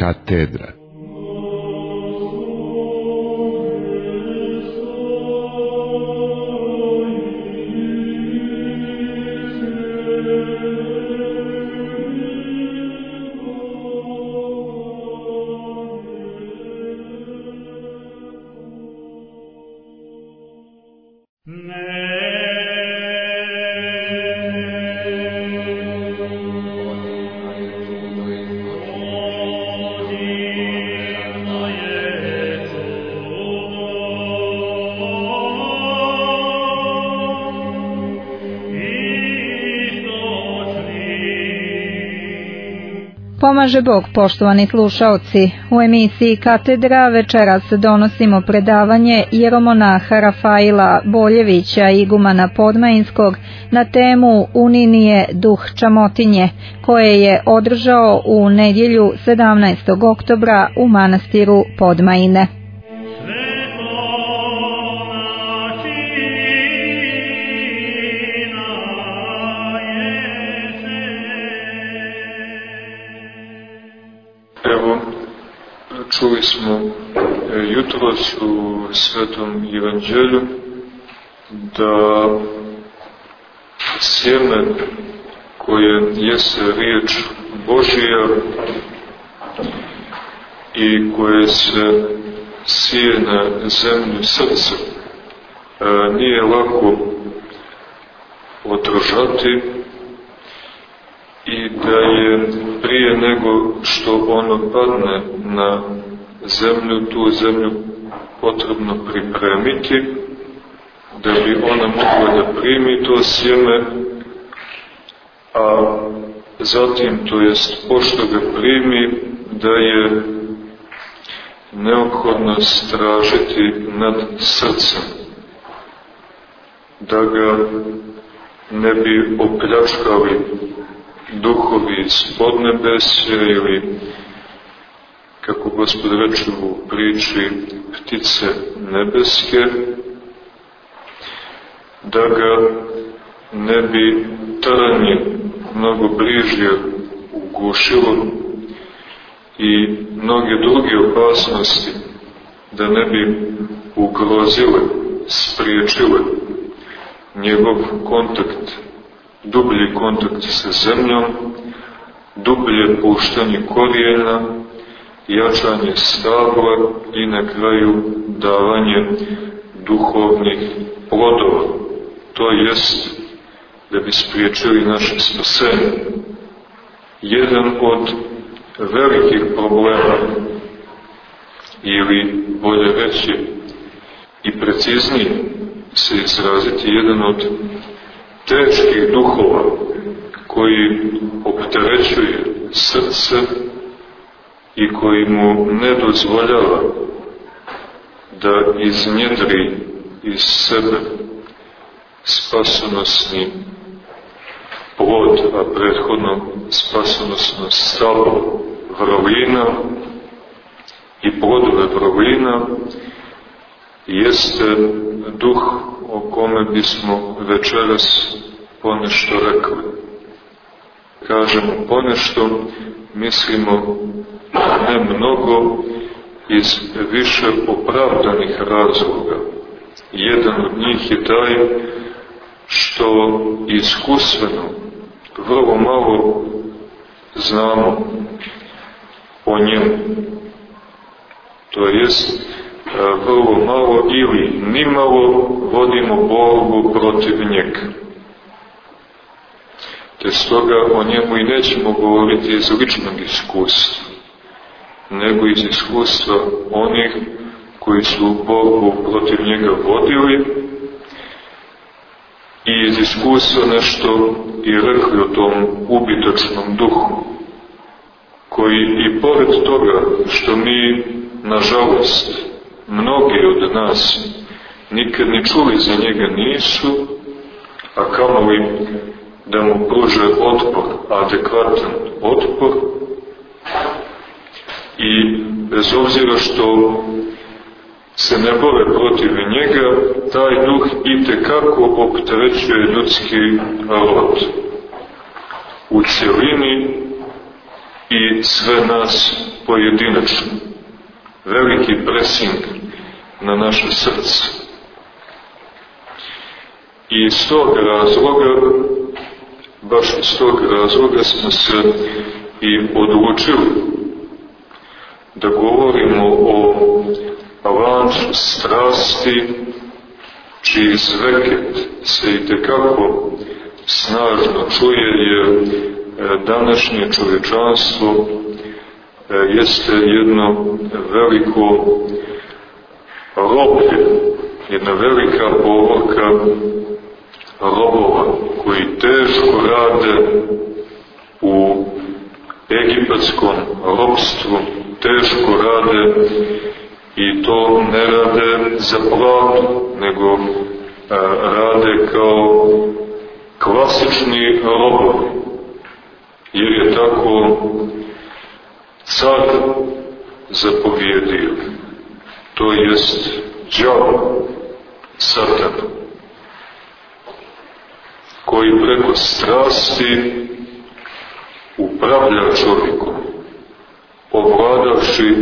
katedra. Pomaže Bog, poštovani slušaoci. U emisiji Katedra večeras donosimo predavanje jeromonaha Rafaila Boljevića, igumana Podmajinskog, na temu Uninije duh čamotinje, koje je održao u nedjelju 17. oktobra u manastiru Podmajine. Čuli smo jutros u Svetom Evanđelju da sjeme koje jeste riječ Božija i koje se sije na zemlju srca nije lako održati i da je prije nego što ono padne na zemlju, tu zemlju potrebno pripremiti da bi ona mogla da primi to sjeme, a zatim, to jest pošto ga primi, da je neophodno stražiti nad srcem, da ga ne bi opljačkali duhovi iz podnebesja ili, kako Gospod reče u priči, ptice nebeske, da ga ne bi tranje mnogo bližje ugušilo i mnoge druge opasnosti da ne bi ugrozile, spriječile njegov kontakt, dublji kontakt sa zemljom, dublje puštanje korijena, jačanje stabla i na kraju davanje duhovnih plodova. To jest da bi spriječili naše spasenje. Jedan od velikih problema, ili bolje reći i preciznije se izraziti, jedan od teških duhova koji opterećuje srce i koji mu ne dozvoljava da iznjedri iz sebe spasonosni plod, a prethodno spasonosno stablo vrlina i plodove vrlina, jeste duh o kome bismo večeras ponešto rekli. Kažemo ponešto, mislimo ne mnogo, iz više opravdanih razloga. Jedan od njih je taj što iskustveno vrlo malo znamo o njemu. To jest, vrlo malo ili nimalo vodimo borbu protiv njega. Te stoga o njemu i nećemo govoriti iz ličnog iskustva, nego iz iskustva onih koji su borbu protiv njega vodili i iz iskustva nešto i rekli o tom ubitačnom duhu, koji i pored toga što mi, nažalost, mnogi od nas nikad ni čuli za njega nisu, a kamoli da mu pruže otpor, adekvatan otpor, i bez obzira što se ne bore protiv njega, taj duh itekako opterećuje ljudski rod u cjelini i sve nas pojedinačno. Veliki presing na naše srce. I iz tog razloga, baš iz tog razloga smo se i odlučili da govorimo o avansu strasti, čiji zveket se itekako snažno čuje, jer današnje čovječanstvo jeste jedno veliko roblje, jedna velika povorka robova koji teško rade u egipatskom ropstvu, teško rade i to ne rade za platu, nego rade kao klasični robovi, jer je tako car zapovjedio, to jest đavo, Satan, koji preko strasti upravlja čovjekom, ovladavši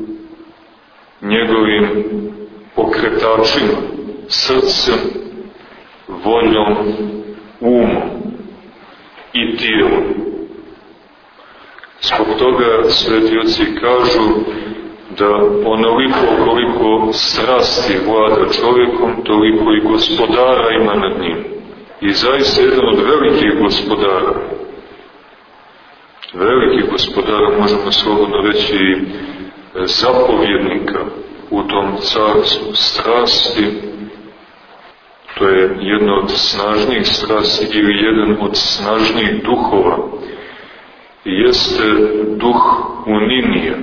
njegovim pokretačima, srcem, voljom, umom i tijelom. Zbog toga sveti oci kažu da onoliko koliko strasti vlada čovjekom, toliko i gospodara ima nad njim. I zaista jedan od velikih gospodara, možemo slobodno reći zapovjednika u tom carstvu strasti. To je jedna od snažnijih strasti ili jedan od snažnijih duhova. Jeste duh uninija.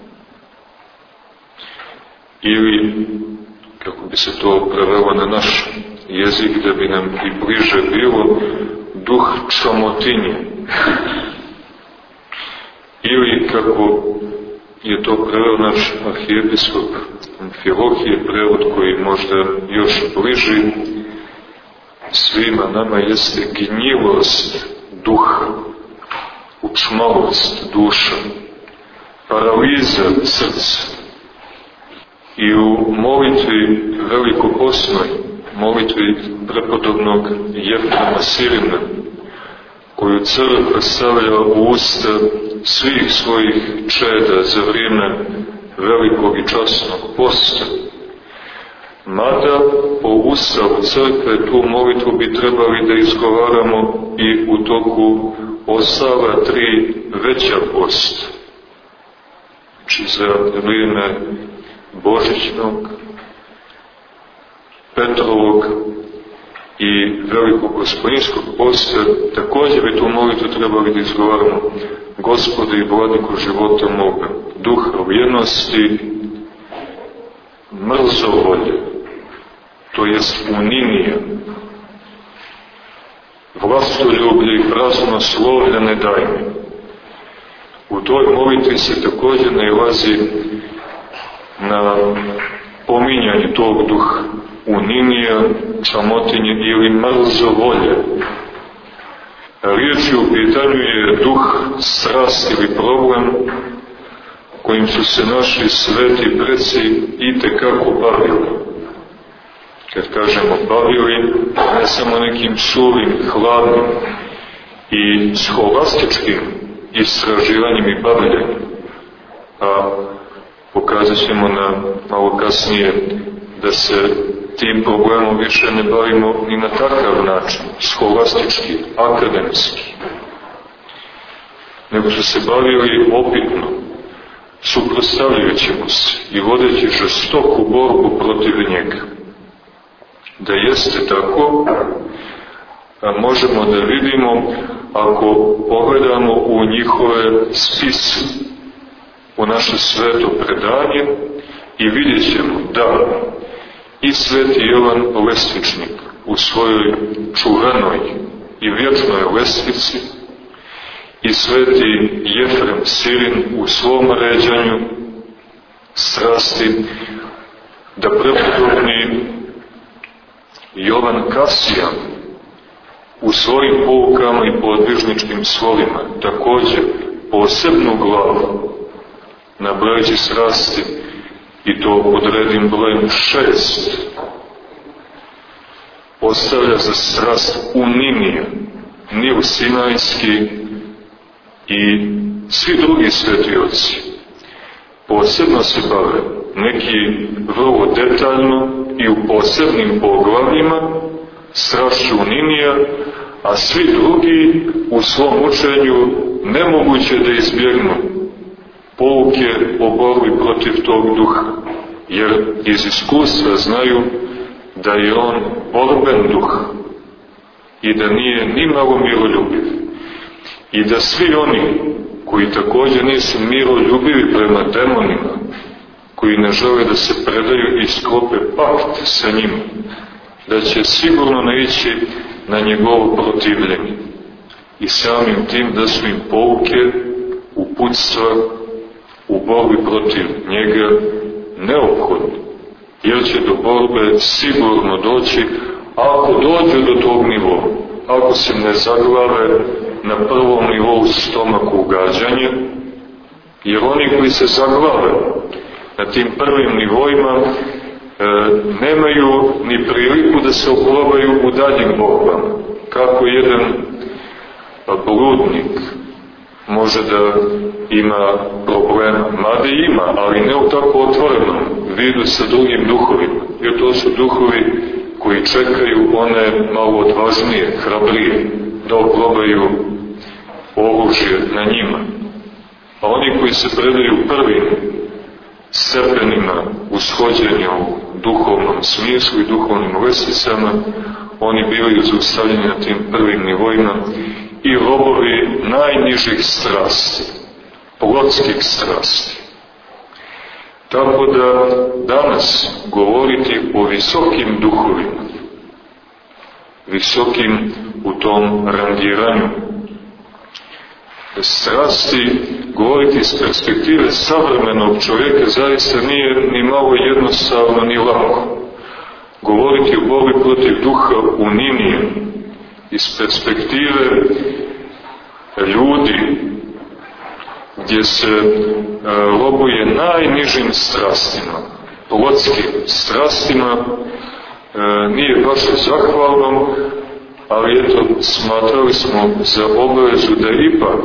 Ili, kako bi se to prevelo na naš jezik, da bi nam i bliže bilo, duh čamotinje. Ili, kako je to preveo naš arhijepiskop Amfilohije, prevod koji možda još bliži svima nama, jeste gnjivost duha, učmalost duša, paraliza srca. I u molitvi velikoposnoj, molitvi prepodobnog Jefrema Sirina, koju crkva stavlja u usta svih svojih čeda za vrijeme velikog i časnog posta, mada po ustavu crkve tu molitvu bi trebali da izgovaramo i u toku ostala 3 veća posta. Znači za vrijeme Božićnog, Petrovog i velikog gospodinskog posta, također bi tu molitvu trebali da izgovaramo: Gospode i Vladiko života moga, duha vjernosti, mrzovolje, to jest uninija, vlastoljublje i praznoslovlja ne daj mi. U toj molitvi se također nailazi na pominjanje tog duha uninija, čamotinje ili mrzovolje. Riječ u pitanju je duh strast ili problem kojim su se naši sveti preci itekako bavili. Kad kažemo bavili, ne samo nekim suvim, hladnim i scholastičkim istraživanjem i bavljenjem, a pokazat ćemo malo kasnije da se tim problemom više ne bavimo ni na takav način, scholastički, akademski, nego su se bavili opitno, suprotstavljajući mu se i vodeći žestoku borbu protiv njega. Da jeste tako, možemo da vidimo ako pogledamo u njihove spise, u naše sveto predanje, i vidjet ćemo da i sveti Jovan Lestvičnik u svojoj čuvenoj i vječnoj lestvici i sveti Jefrem Sirin u svom ređanju strasti, da prepodobni Jovan Kasijan u svojim poukama i podvižničkim slovima također posebnu glavu na braći strasti, i to odredim brojem 6, ostavlja za strast Uninija, Nil Sinajski i svi drugi sveti oci. Posebno se bave, neki vrlo detaljno i u posebnim poglavljima, strašću Uninija, a svi drugi u svom učenju nemoguće da izbjegnu pouke o borbi protiv tog duha, jer iz iskustva znaju da je on borben duh i da nije ni malo miroljubiv, i da svi oni koji također nisu miroljubivi prema demonima, koji ne žele da se predaju i sklope pakt sa njima, da će sigurno naići na njegovo protivljenje, i samim tim da su im pouke, uputstva u borbi protiv njega neophodne, jer će do borbe sigurno doći ako dođe do tog nivoa, ako se ne zaglave na prvom nivou stomaku ugađanja, jer oni koji se zaglave na tim prvim nivoima nemaju ni priliku da se oprobaju u daljim borbama, kako jedan bludnik može da ima problema, mada ima, ali ne u tako otvorenom vidu sa drugim duhovima, jer to su duhovi koji čekaju one malo odvažnije, hrabrije, da oprobaju oružje na njima. A oni koji se predaju prvim stepenima ushođenja u duhovnom smislu i duhovnim lesicama, oni bivaju zaustavljeni na tim prvim nivoima i robovi najnižih strasti, plotskih strasti. Tako da danas govoriti o visokim duhovima, visokim u tom rangiranju strasti, govoriti iz perspektive savremenog čovjeka zaista nije ni malo jednostavno ni lako. Govoriti o borbi protiv duha Uninija iz perspektive ljudi gdje se robuje najnižim strastima, plotskim strastima, nije baš zahvalno, ali eto, smatrali smo za obavezu da ipak,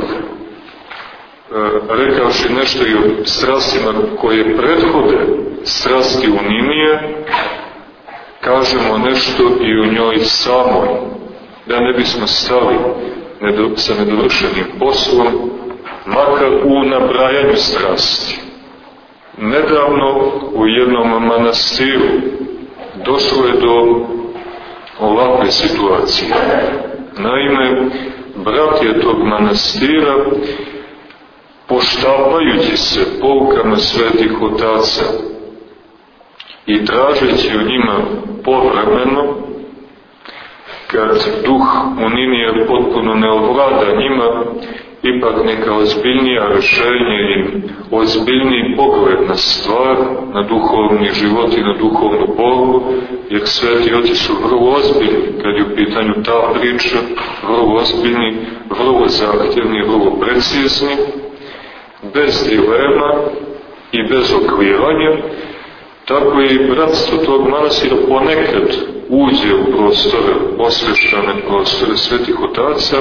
rekavši nešto i o strastima koje prethode strasti Uninija, kažemo nešto i o njoj samoj, da ne bismo stali sa nedovršenim poslom, makar u nabrajanju strasti. Nedavno u jednom manastiru došlo je do ovakve situacije. Naime, bratije tog manastira, poštapajući se poukama svetih otaca i tražeći u njima povremeno, kad duh Uninija potpuno ne ovlada njima, ipak neka ozbiljnija rešenje i ozbiljniji pogled na stvar, na duhovni život i na duhovnu borbu, jer sveti oci su vrlo ozbiljni kad je u pitanju ta priča, vrlo ozbiljni, vrlo zahtjevni, vrlo precizni, bez dilema i bez okviranja. Tako i bratstvo tog manastira ponekad uđe u prostore, osveštane prostore svetih otaca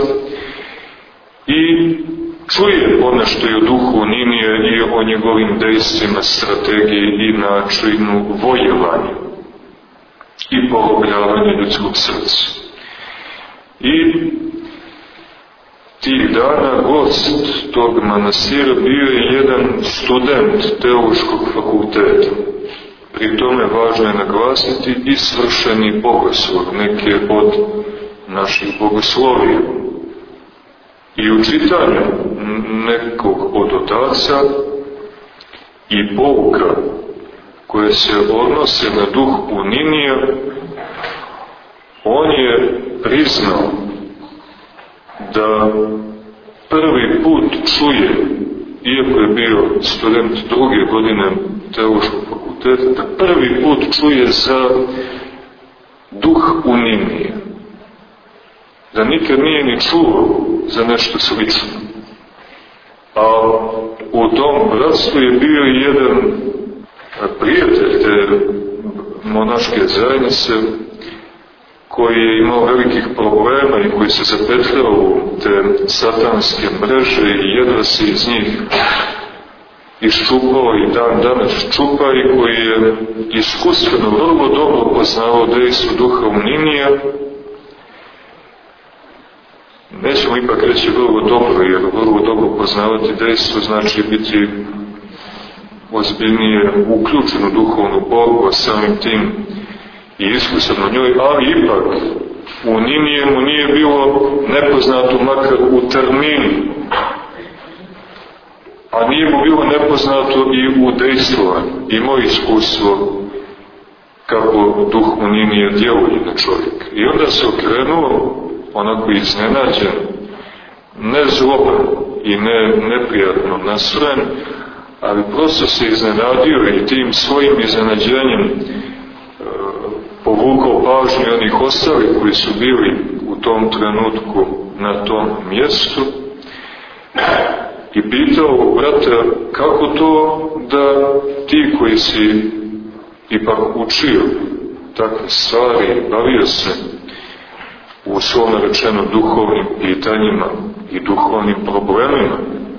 i čuje ponešto i o duhu Uninija i o njegovim dejstvima, strategiji i načinu vojevanja i porobljavanja ljudskog srca. I tih dana gost tog manastira bio je jedan student teološkog fakulteta. Pri tome važno je naglasiti i svršeni bogoslov, neke od naših bogoslovija. I u čitanju nekog od otaca i pouka koje se odnose na duh Uninija, on je priznao da prvi put čuje, iako je bio student druge godine teološkog fakulteta, da prvi put čuje za duh Uninija, da nikad nije ni čuo za nešto slično. A u tom bratstvu je bio jedan prijatelj te monaške zajednice koji je imao velikih problema i koji se zapetljao u te satanske mreže i jedva se iz njih iščupao i dan danas čupa i koji je iskustveno vrlo dobro poznavao dejstvo duha Uninija. Nećemo ipak reći vrlo dobro, jer vrlo dobro poznavati dejstvo znači biti ozbiljnije uključen u duhovnu borbu, a samim tim i iskusan u njoj, ali ipak u Ninijemu nije bilo nepoznato makar u terminu, a nije mu bilo nepoznato i u dejstvovanju. Imao iskustvo kako duh Uninija djeluje na čovjeka. I onda se okrenuo onako iznenađen, ne zloban i ne neprijatno nastrojen, ali prosto se iznenadio i tim svojim iznenađenjem povukao pažnju onih ostalih koji su bili u tom trenutku na tom mjestu i pitao brata kako to da ti koji si ipak učio takve stvari, bavio se u svom rečeno duhovnim pitanjima i duhovnim problemima,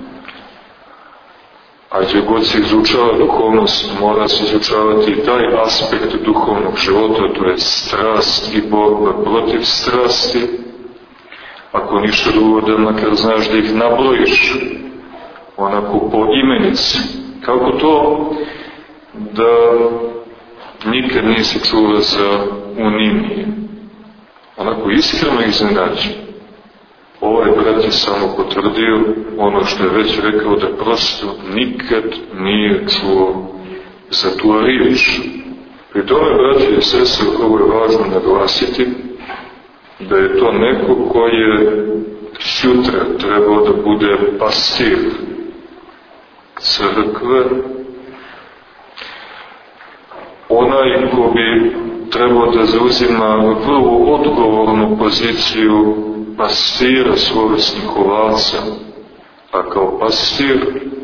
a gdje god se izučava duhovnost, mora se izučavati i taj aspekt duhovnog života, to je strast i borba protiv strasti. Ako ništa drugo, da makar znaš da ih nabrojiš onako po imenici. Kako to da nikad nisi čuo za Uninije? Onako iskreno iznenađen. Ovaj brat je samo potvrdio ono što je već rekao, da prosto nikad nije čuo za tu riječ. Pri tome, braći i sestre, ovo je važno naglasiti, da je to neko ko je sutra trebao da bude pastir crkve, onaj ko bi trebao da zauzima vrlo odgovornu poziciju pastira svojstvih ovaca, a kao pastir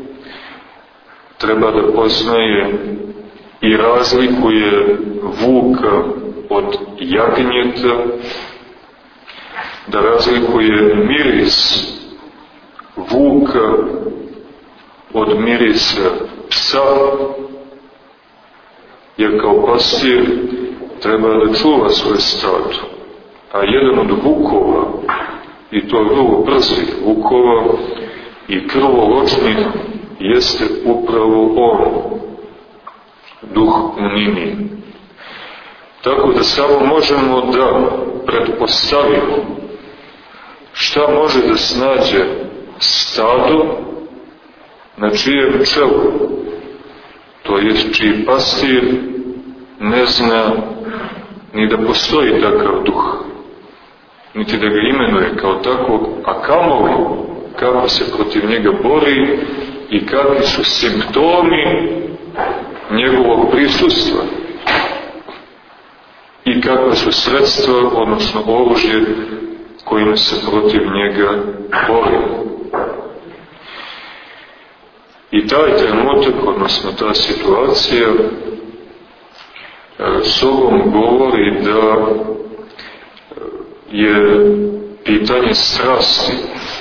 treba da poznaje i razlikuje vuka od jagnjeta, da razlikuje miris vuka od mirisa psa, jer kao pastir treba da čuva svoje stado. A jedan od vukova, i to vrlo brzih vukova i krvoločnih, jeste upravo on, duh Uninije. Tako da samo možemo da pretpostavimo šta može da snađe stado na čijem čelu, to je čiji pastir ne zna ni da postoji takav duh, niti da ga imenuje kao takvog, a kamoli kako se protiv njega bori i kakvi su simptomi njegovog prisustva i kakva su sredstva, odnosno oružje kojim se protiv njega bori. I taj trenutak, odnosno ta situacija, sobom govori da je pitanje strasti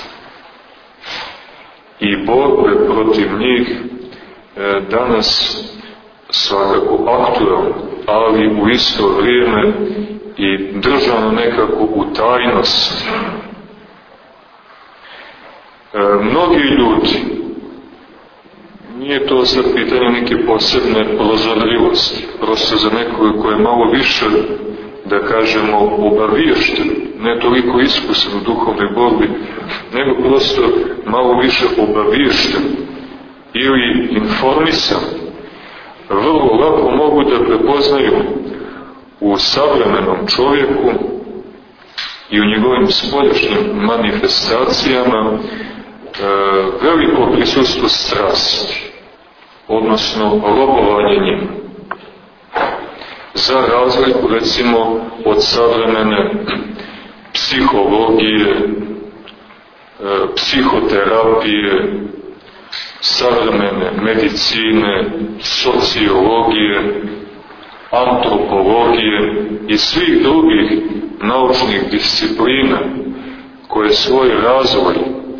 i borbe protiv njih danas svakako aktualno, ali u isto vrijeme i držano nekako u tajnosti. Mnogi ljudi, nije to sad pitanje neke posebne prozorljivosti, prosto za nekoga koji je malo više, da kažemo, obaviješten, ne toliko iskusan u duhovnoj borbi, nego prosto malo više obaviješten ili informisan, vrlo lako mogu da prepoznaju u savremenom čovjeku i u njegovim spoljašnjim manifestacijama veliko prisustvo strasti, odnosno robovanje njima. Za razliku, recimo, od savremene psihologije, psihoterapije, savremene medicine, sociologije, antropologije i svih drugih naučnih disciplina koje svoj razvoj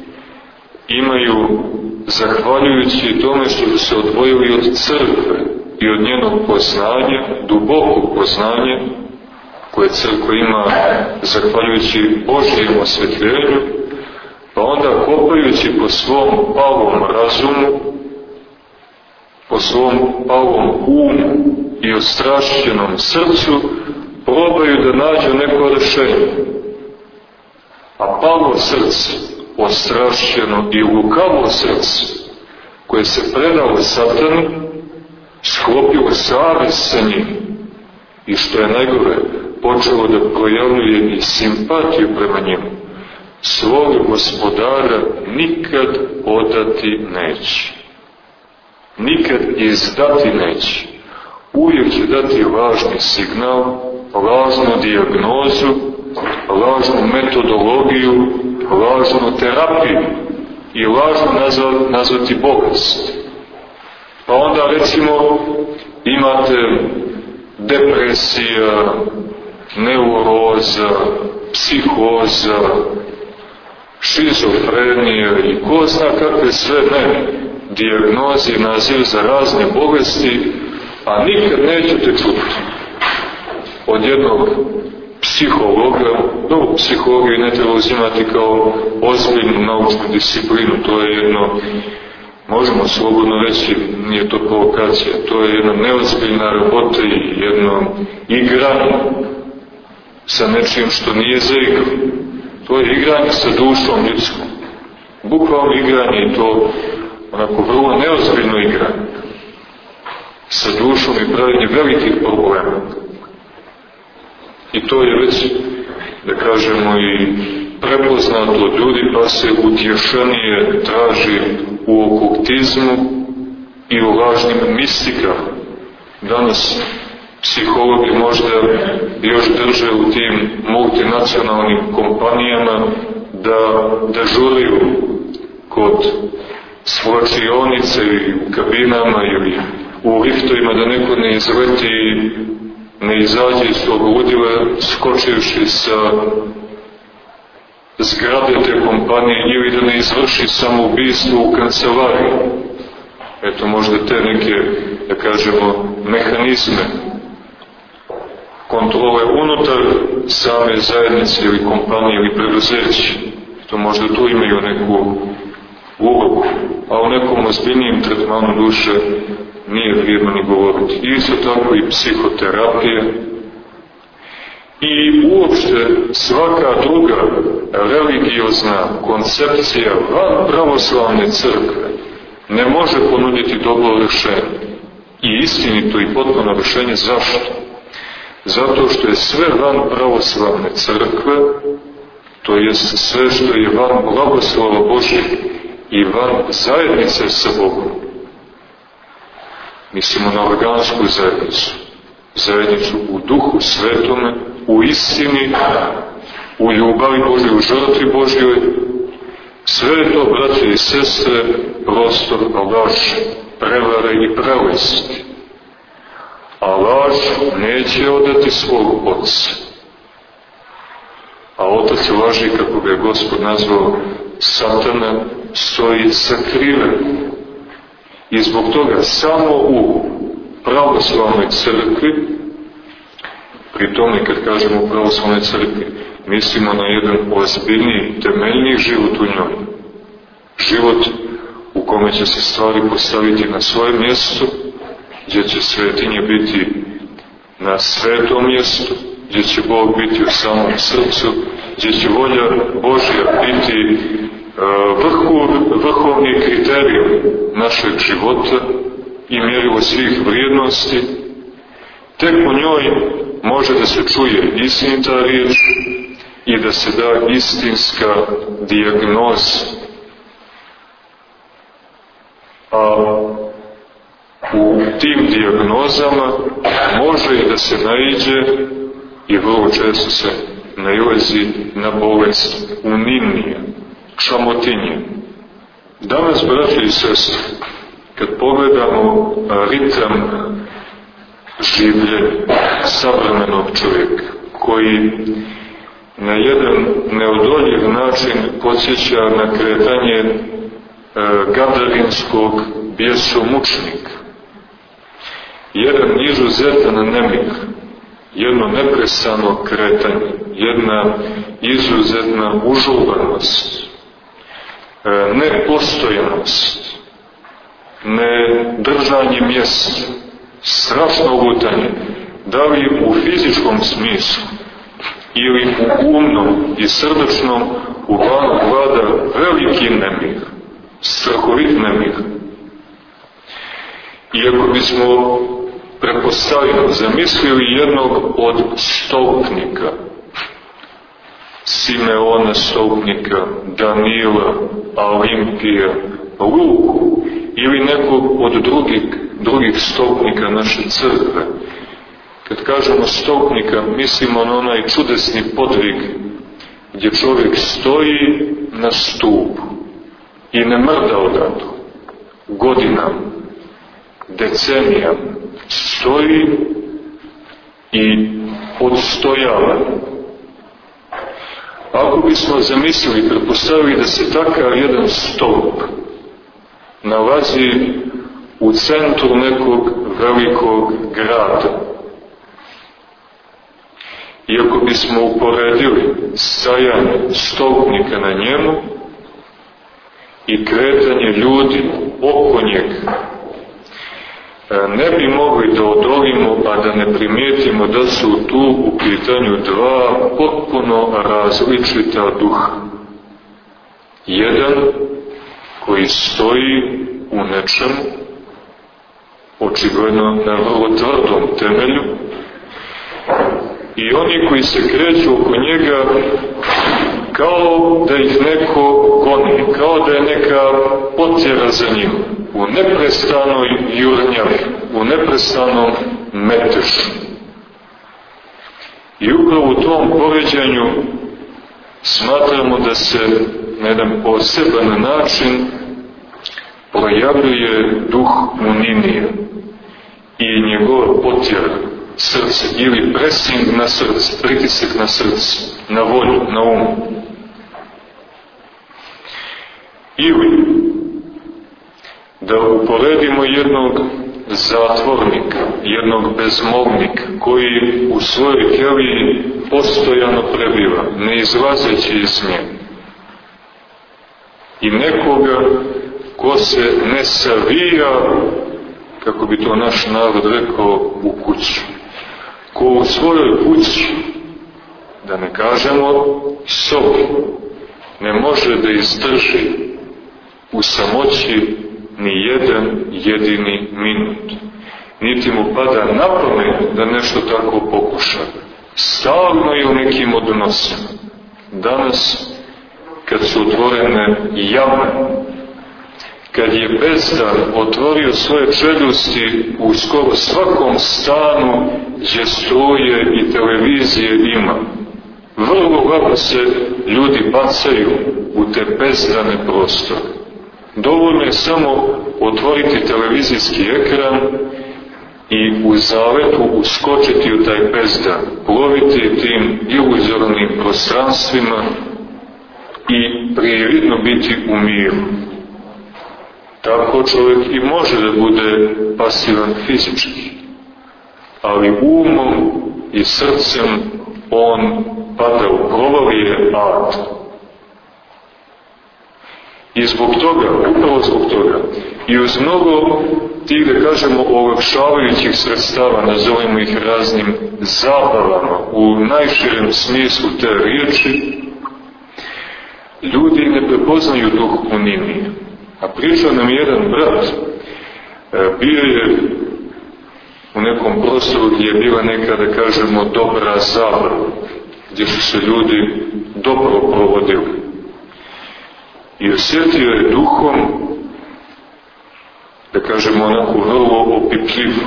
imaju zahvaljujući tome što su se odvojili od crkve i od njenog poznanja, dubokog poznanja koje crkva ima zahvaljujući Božjem osvetljenju, pa onda kopajući po svom palom razumu, po svom palom umu i ostrašćenom srcu, probaju da nađu neko rešenje. A palo srce, ostrašćeno i lukavo srce, koje se predalo Satanu, sklopilo savez sa njim i što je najgore, počelo da projavljuje i simpatiju prema njemu, svog gospodara nikad odati neće. Nikad izdati neće. Uvijek će dati lažni signal, lažnu dijagnozu, lažnu metodologiju, lažnu terapiju i lažno nazvati bolest. Pa onda recimo imate depresija, neuroza, psihoza, šizofrenija i ko zna kakve sve ne dijagnoze i nazive za razne bolesti, a nikad nećete čuti od jednog psihologa. Dobro, psihologiju ne treba uzimati kao ozbiljnu naučnu disciplinu, to je jedno, možemo slobodno reći, nije to provokacija, to je jedna neozbiljna rabota i jedno igranje sa nečim što nije za igru. To je igranje sa dušom ljudskom. Bukvalno igranje i to onako vrlo neozbiljno igranje sa dušom i pravljenje velikih problema. I to je već, da kažemo, i prepoznato od ljudi, pa se utješenije traži u okultizmu i u lažnim mistikama. Danas psihologi možda još drže u tim multinacionalnim kompanijama da dežuraju kod svlačionice i u kabinama ili u liftovima da neko ne izleti i ne izađe iz tog ludila skočivši sa zgrade te kompanije ili da ne izvrši samoubistvo u kancelariji. Eto možda te neke, da kažemo, mehanizme kontrole unutar same zajednice ili kompanije ili preduzeća. To možda tu imaju neku ulogu, a o nekom ozbiljnijem tretmanu duše nije vrijedno ni govoriti. Isto tako i psihoterapija i uopšte svaka druga religiozna koncepcija van pravoslavne crkve ne može ponuditi dobro rešenje i istinito i potpuno rešenje. Zašto? Zato što je sve van pravoslavne crkve, to je sve što je van blagoslova Božje i van zajednice sa Bogom. Mislimo na organsku zajednicu, zajednicu u Duhu Svetome, u istini, u ljubavi Božjoj, u žrtvi Božjoj. Sve je to, braće i sestre, prostor laži, prevare i prelesti. A laž neće odati svog Otca. A Otac laži, kako ga je Gospod nazvao, Satana, stoji sakriven. I zbog toga samo u pravoslavnoj crkvi, pri tome kad kažemo u pravoslavnoj crkvi, mislimo na jedan ozbiljniji, temeljniji život u njoj. Život u kome će se stvari postaviti na svoje mjesto, gdje će svetinje biti na svetom mjestu, gdje će Bog biti u samom srcu, gdje će volja Božja biti vrhovni kriterijum našeg života i mjerilo svih vrijednosti. Tek u njoj može da se čuje istinita riječ i da se da istinska dijagnoza. A u tim dijagnozama može i da se naiđe i vrlo često se nailazi na bolest uninije, čamotinje, Danas, braće i sestre, kad pogledamo ritam življenja savremenog čovjeka, koji na jedan neodoljiv način podsjeća na kretanje gadarinskog bjesomučnika, jedan izuzetan nemir, jedno neprestano kretanje, jedna izuzetna užurbanost, nepostojanost, nedržanje mjesta, strašno lutanje, da li u fizičkom smislu ili u umnom i srdačnom, uglavnom vlada veliki nemir, strahovit nemir. I ako bismo pretpostavljeno zamislili jednog od stolpnika, Simeona stolpnika, Danila, Olimpija, Luku ili nekog od drugih stolpnika naše crkve, kad kažemo stolpnika, mislimo na onaj čudesni podvig gdje čovjek stoji na stupu i ne mrda odavde godinama, decenijama, stoji i odstojava. Ako bismo zamislili, pretpostavili da se takav jedan stolp nalazi u centru nekog velikog grada, i ako bismo uporedili stajanje stolpnika na njemu i kretanje ljudi oko njega, ne bi mogli da odolimo, a da ne primijetimo da su tu u pitanju dva potpuno različita duha. Jedan koji stoji u nečemu, očigledno na vrlo tvrdom temelju, i oni koji se kreću oko njega kao da ih neko goni, kao da je neka potjera za njim, u neprestanoj jurnjavi, u neprestanom metežu. I upravo u tom poređanju smatramo da se na jedan poseban način projavljuje duh Uninija i njegova potjera srce, ili pressing na srce, pritisak na srce, na volju, na um. Ili da uporedimo jednog zatvornika, jednog bezmolnika, koji u svojoj keliji postojano prebiva, ne izlazeći iz nje. I nekoga ko se ne savija, kako bi to naš narod rekao, u kuću. Ko u svojoj kući, da ne kažemo sobi, ne može da izdrži u samoći ni jedan jedini minut. Niti mu pada na pamet da nešto tako pokuša. Stalno je u nekim odnosima. Danas, kad su otvorene jame, kad je bezdan otvorio svoje čeljusti u skoro svakom stanu gdje struje i televizije ima, vrlo lako se ljudi bacaju u te bezdane prostore. Dovoljno je samo otvoriti televizijski ekran i u zaletu uskočiti u taj bezdan, ploviti tim iluzornim prostranstvima i prirodno biti u miru. Tako čovjek i može da bude pasivan fizički, ali umom i srcem on pada u provalije ad. I zbog toga, upravo zbog toga, i uz mnogo tih, da kažemo, olakšavajućih sredstava, nazovimo ih raznim zabavama, u najširem smislu te riječi, ljudi ne prepoznaju duh Uninije. A pričao nam jedan brat, bio je u nekom prostoru gdje je bila neka, da kažemo, dobra zabava, gdje su se ljudi dobro provodili. I osjetio je duhom, da kažemo onako vrlo opipljivo,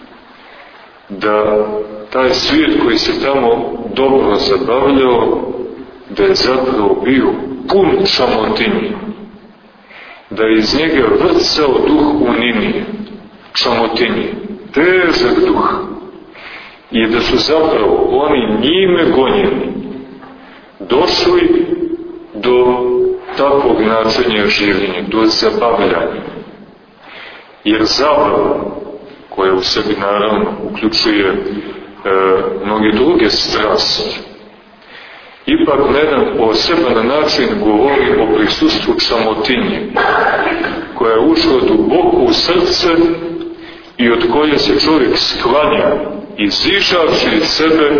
da taj svijet koji se tamo dobro zabavljao, da je zapravo bio pun šamotinje. da je iz njega vrcao duh uninije, čamotinije, težak duh, i da su zapravo oni njime gonjeni došli do takvog načina življenja, do zabavljanja. Jer zabava, koja u sebi naravno uključuje mnoge druge strasti, ipak na jedan poseban način govori o prisustvu čamotinje, koja je ušla duboko u srce i od koje se čovjek sklanja, izišavši iz sebe,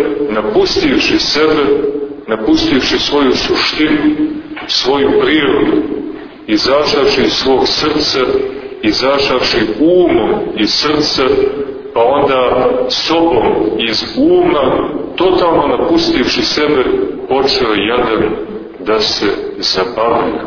napustivši svoju suštinu, svoju prirodu, izašavši iz svog srca, izašavši umom iz srca, pa onda sobom iz uma, totalno napustivši sebe, počeo jadan da se zabavlja.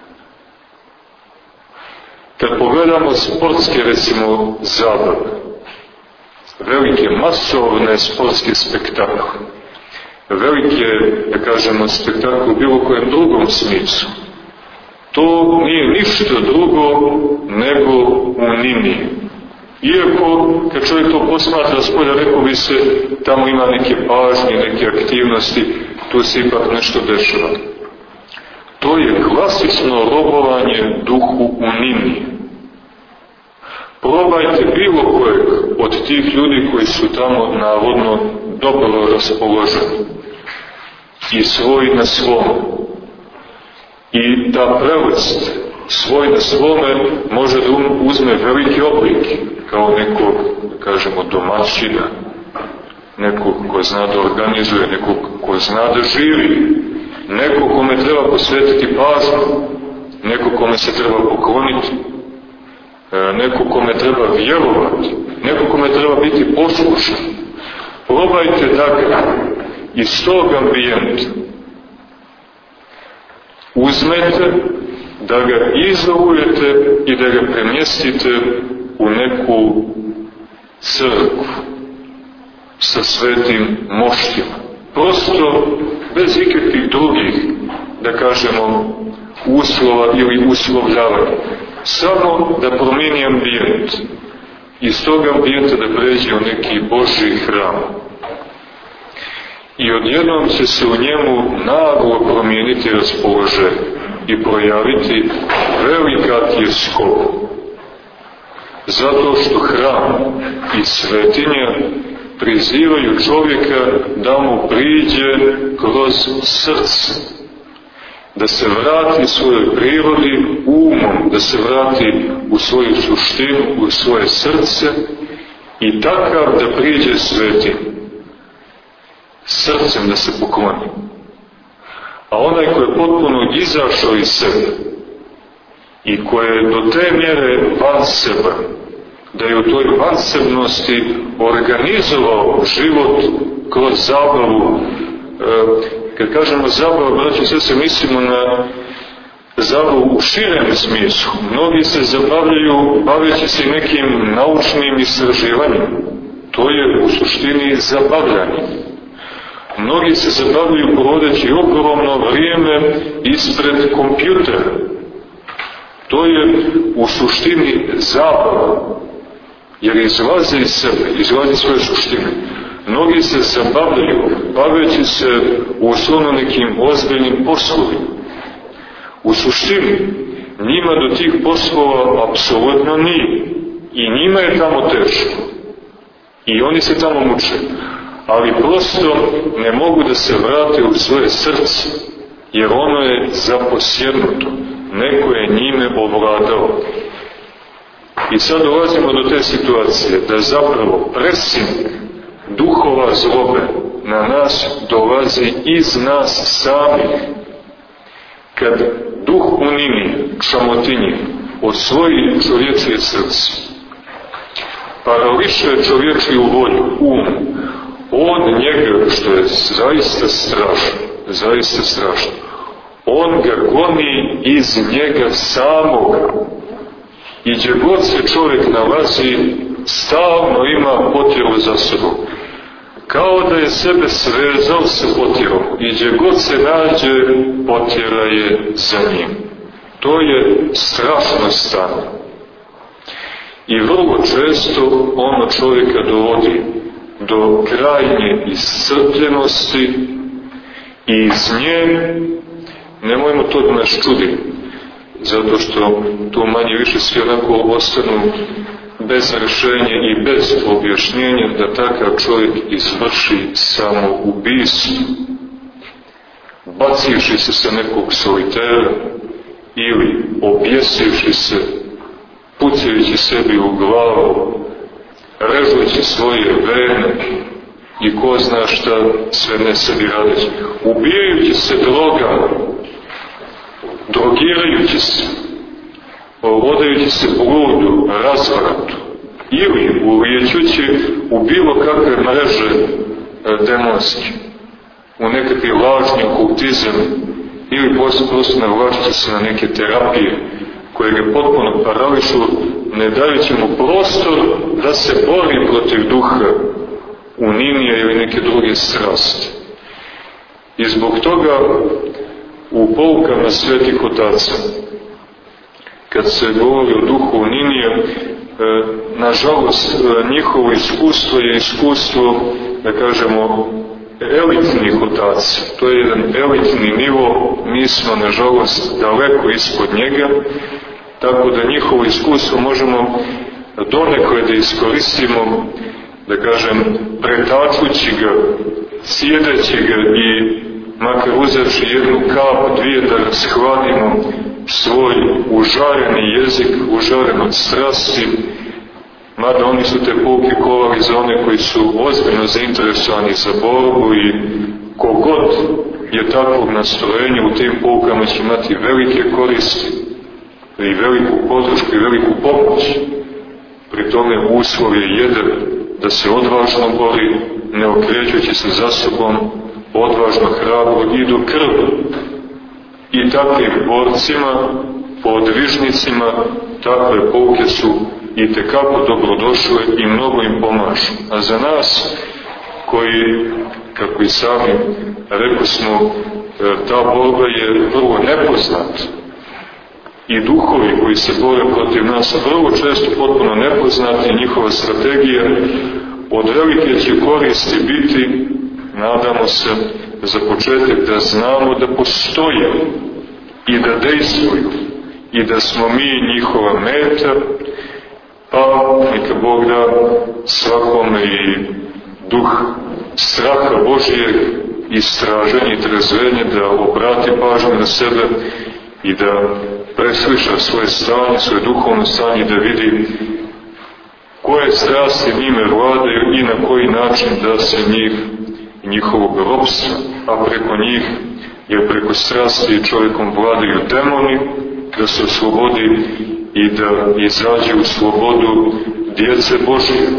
Kad pogledamo sportske, recimo, zabave, velike masovne sportske spektakle, velike, da kažemo, spektakle u bilo kojem drugom smislu, to nije ništa drugo nego uninije. Iako, kad čovjek to posmatra spolja, rekao bi se, tamo ima neke pažnje, neke aktivnosti, tu se ipak nešto dešava. To je klasično robovanje duhu uninije. Probajte bilo kojeg od tih ljudi koji su tamo navodno dobro raspoloženi i svoj na svome. I ta prelest svoj na svome može da uzme velike oblike, kao nekog, da kažemo, domaćina, nekog ko zna da organizuje, nekog ko zna da živi, nekog kome treba posvetiti pažnju, nekog kome se treba pokloniti, nekog kome treba vjerovati, nekog kome treba biti poslušan. Probajte da ga iz tog ambijenta uzmete, da ga izolujete i da ga premjestite u neku crkvu sa svetim moštima. Prosto, bez ikakvih drugih, da kažemo, uslova ili uslovljavanja. Samo da promijeni ambijent. Iz tog ambijenta da pređe u neki Božji hram. I odjednom će se u njemu naglo promijeniti raspoloženje i projaviti velika tjeskoba. Zato što hram i svetinja prizivaju čovjeka da mu priđe kroz srce, da se vrati svojoj prirodi umom, da se vrati u svoju suštinu, u svoje srce i takav da priđe svetinju. Srcem da se pokloni. A onaj ko je potpuno izašao iz sebe i ko je do te mjere van sebe, da je u toj vansebnosti organizovao život kroz zabavu. Kad kažemo zabavu, braći i sestre, mislimo na zabavu u širem smislu. Mnogi se zabavljaju baveći se nekim naučnim istraživanjem. To je u suštini zabavljanje. Mnogi se zabavljaju provodeći ogromno vrijeme ispred kompjutera. To je u suštini zabava, jer izlaze iz sebe, izlaze iz svoje suštine. Mnogi se zabavljaju baveći se uslovno nekim ozbiljnim poslovima. U suštini njima do tih poslova apsolutno nije. I njima je tamo teško. I oni se tamo muče. Ali prosto ne mogu da se vrate u svoje srce, jer ono je zaposjednuto. Neko je njime ovladao. I sad dolazimo do te situacije da zapravo presing duhova zlobe na nas dolazi iz nas samih. Kad duh uninije, čamotinje, osvoji čovječije srce, parališe čovječiju volju, on njega, što je zaista strašno, on ga goni iz njega samoga. I gdje god se čovjek nalazi, stalno ima potjeru za sobom. Kao da je sebe svezao sa potjerom. I gdje god se nađe, potjera je za njim. To je strašno stanje. I vrlo često ono čovjeka dovodi do krajnje iscrpljenosti i iz nje, nemojmo to da nas čudi, zato što tu manje više svi onako ostanu bez rješenja i bez objašnjenja da takav čovjek izvrši samoubistvo, bacivši se sa nekog solitera ili objesivši se, pucajući sebi u glavu, režući svoje vene i ko zna šta sve ne sebi radeći, ubijajući se drogama, drogirajući se, odajući se bludu, razvratu ili ulijećući u bilo kakve mreže demonske, u nekakvi lažni okultizam ili prosto navlačiti se na neke terapije koje ga potpuno parališu, ne dajući mu prostor da se bori protiv duha uninija ili neke druge strasti. I zbog toga u poukama svetih otaca, kad se govori o duhu uninija, nažalost njihovo iskustvo je iskustvo, da kažemo, elitnih otaca. To je jedan elitni nivo, mi smo nažalost daleko ispod njega, tako da njihovo iskustvo možemo donekle da iskoristimo, da kažem, pretačući ga, sjedeći ga i makar uzevši jednu kap, dvije, da rashladimo svoj užareni jezik, užaren od strasti, mada oni su te pouke kovali za one koji su ozbiljno zainteresovani za borbu i kogod je takvog nastrojenja u tim poukama će imati velike koristi i veliku podršku i veliku pomoć. Pri tome uslov je jedan, da se odvažno bori, ne okrećući se za sobom, odvažno, hrabro i do krvi. I takvim borcima, podvižnicima, takve pouke su i tekako dobrodošle i mnogo im pomažu. A za nas, koji, kako i sami rekli smo, ta borba je vrlo nepoznata. I duhovi koji se bore protiv nas vrlo često potpuno nepoznati, njihova strategija od velike će koristi biti, nadamo se, za početak da znamo da postoje i da dejstvuju i da smo mi njihova meta, pa neka Bog da svakome i duh straha Božijeg, istraženje i trezvenje da obrati pažnju na sebe i da presliša svoje stanje, svoje duhovno stanje, da vidi koje strasti njime vladaju i na koji način da se njih i njihovog ropstva, a preko njih, jer preko strasti čovjekom vladaju demoni, da se oslobodi i da izađe u slobodu djece Božije.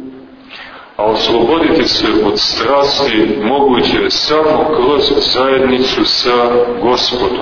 A osloboditi se od strasti moguće je samo kroz zajednicu sa Gospodom.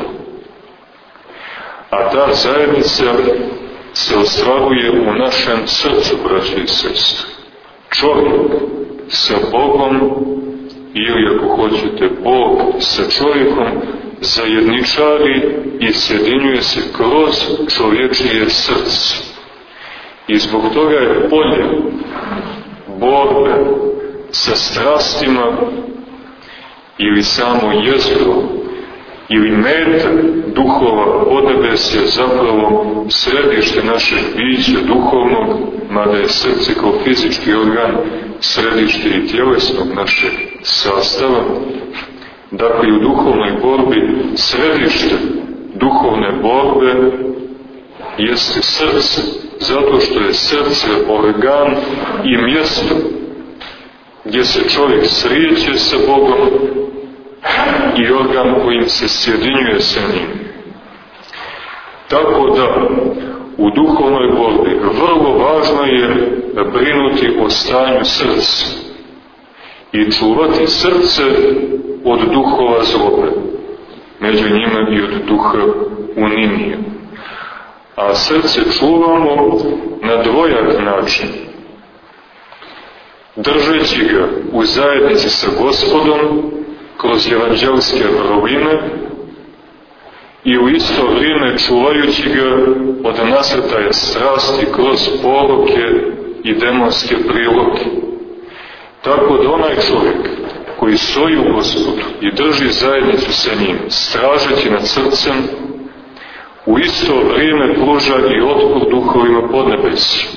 A ta zajednica se ostvaruje u našem srcu, braće i sestre. Čovjek sa Bogom, ili ako hoćete, Bog sa čovjekom, zajedničari i sjedinjuje se kroz čovječije srce. I zbog toga je polje borbe sa strastima ili samo jezgro ili meta duhova podnebesja zapravo središte našeg bića duhovnog, mada je srce kao fizički organ središte i tjelesnog našeg sastava. Dakle, u duhovnoj borbi središte duhovne borbe jeste srce, zato što je srce organ i mjesto gdje se čovjek sreće sa Bogom i organ kojim se sjedinjuje sa njim. Tako da u duhovnoj borbi vrlo važno je brinuti o stanju srca i čuvati srce od duhova zlobe, među njima i od duha uninija. A srce čuvamo na dvojak način, držeći ga u zajednici sa Gospodom kroz evanđelske vrline i u isto vrijeme čuvajući ga od nasrtaja strasti kroz poroke i demonske priloge. Tako da onaj čovjek koji stoji u Gospodu i drži zajednicu sa njim, stražeći nad srcem, u isto vrijeme pruža i otpor duhovima podnebesja.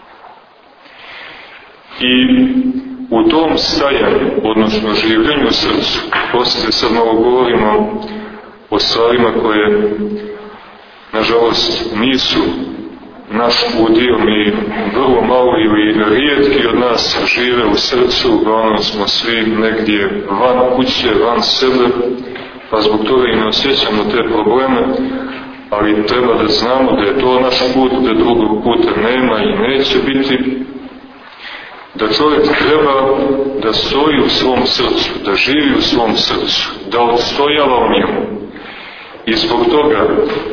I u tom stajanju, odnosno življenju u srcu, poslije sad malo govorimo o stvarima koje, nažalost, nisu naš udio, mi vrlo malo ili rijetki od nas žive u srcu, uglavnom smo svi negdje van kuće, van sebe, pa zbog toga i ne osjećamo te probleme, ali treba da znamo da je to naš put, da drugog puta nema i neće biti, da čovjek treba da stoji u svom srcu, da živi u svom srcu, da odstojava u njemu. I zbog toga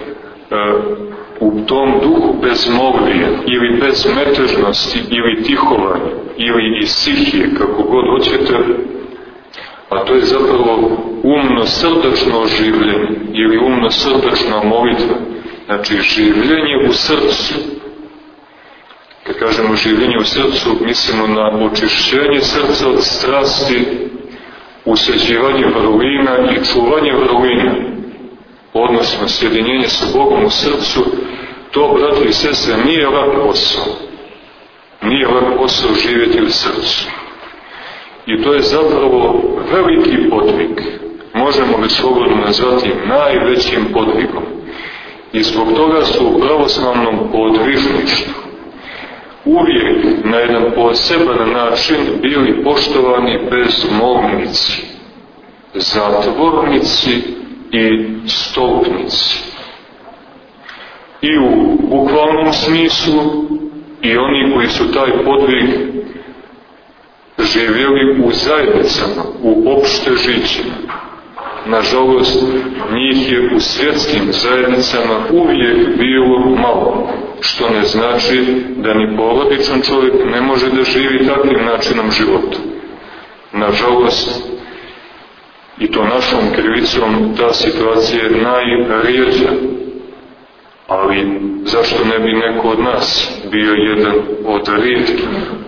u tom duhu bezmolvija ili bezmetežnosti ili tihovanja ili i stihije, kako god hoćete, a to je zapravo umno-srdačno življenje ili umno-srdačna molitva, znači življenje u srcu. Kad kažemo življenje u srcu, mislimo na očišćenje srca od strasti, usađivanje vrlina i čuvanje vrlina, odnosno sjedinjenje sa Bogom u srcu. To, braći i sestre, nije lak posao. Nije lak posao živjeti u srcu. I to je zapravo veliki podvig. Možemo ga slobodno nazvati najvećim podvigom. I zbog toga su u pravoslavnom podvižništvu uvijek na jedan poseban način bili poštovani bezmolnici, zatvornici i stolpnici. I u bukvalnom smislu i oni koji su taj podvig živjeli u zajednicama, u opšte žićima. Nažalost, njih je u svjetskim zajednicama uvijek bilo malo, što ne znači da ni porodičan čovjek ne može da živi takvim načinom života. Nažalost, i to našom krivicom, ta situacija je najrijeđa. Ali zašto ne bi neko od nas bio jedan od rijetkih?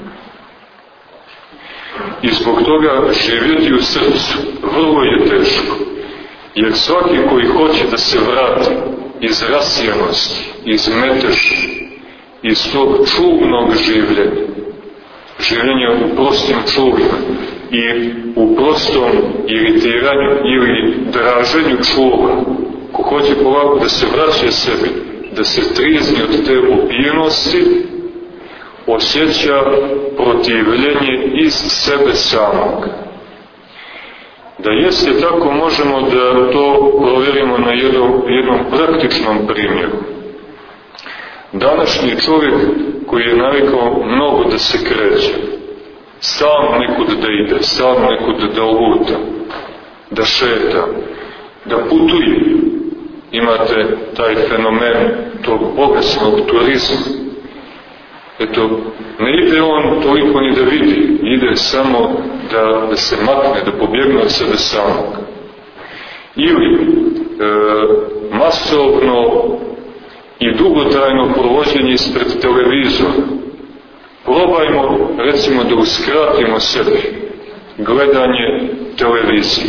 I zbog toga živjeti u srcu vrlo je teško, jer svaki koji hoće da se vrati iz rasijanosti, iz meteže, iz tog čuvnog življenja u prostim čuvima i u prostom iritiranju ili draženju čuva, ko hoće polako da se vraća sebi, da se trijezni od te opijenosti, osjeća protivljenje iz sebe samog. Da jeste tako, možemo da to provjerimo na jednom praktičnom primjeru. Današnji čovjek koji je navikao mnogo da se kreće, stalno nekud da ide, stalno nekud da luta, da šeta, da putuje. Imate taj fenomen tog bolesnog turizma. Eto, ne ide on toliko ni da vidi, ide samo da se makne, da pobjegne od sebe samog. Ili masovno i dugotrajno provođenje ispred televizora. Probajmo, recimo, da uskratimo sebi gledanje televizije.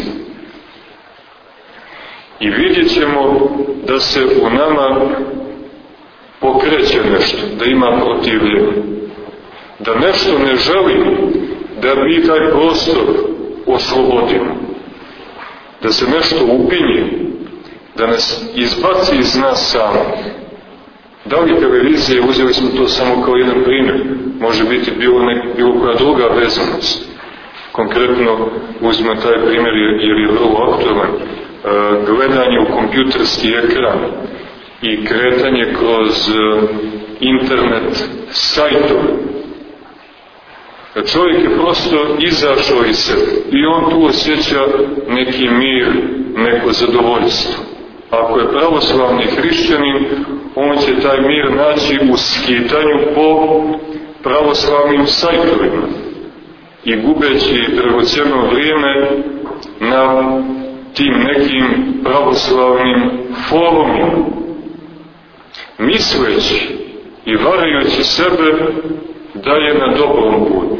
I vidjet ćemo da se u nama pokreće nešto, da ima protivljenje, da nešto ne želimo, da mi taj prostor oslobodimo, da se nešto upinje, da nas izbaci iz nas samih. Da li televizija, uzeli smo to samo kao jedan primjer, može biti bilo koja druga vezanost. Konkretno uzmemo taj primjer jer je vrlo aktualan. Gledanje u kompjuterski ekran i kretanje kroz internet sajtove. Čovjek je prosto izašao iz sebe i on tu osjeća neki mir, neko zadovoljstvo. Ako je pravoslavni hrišćanin, on će taj mir naći u skitanju po pravoslavnim sajtovima i gubeći dragocjeno vrijeme na tim nekim pravoslavnim forumima, misleći i varajući sebe da je na dobrom putu.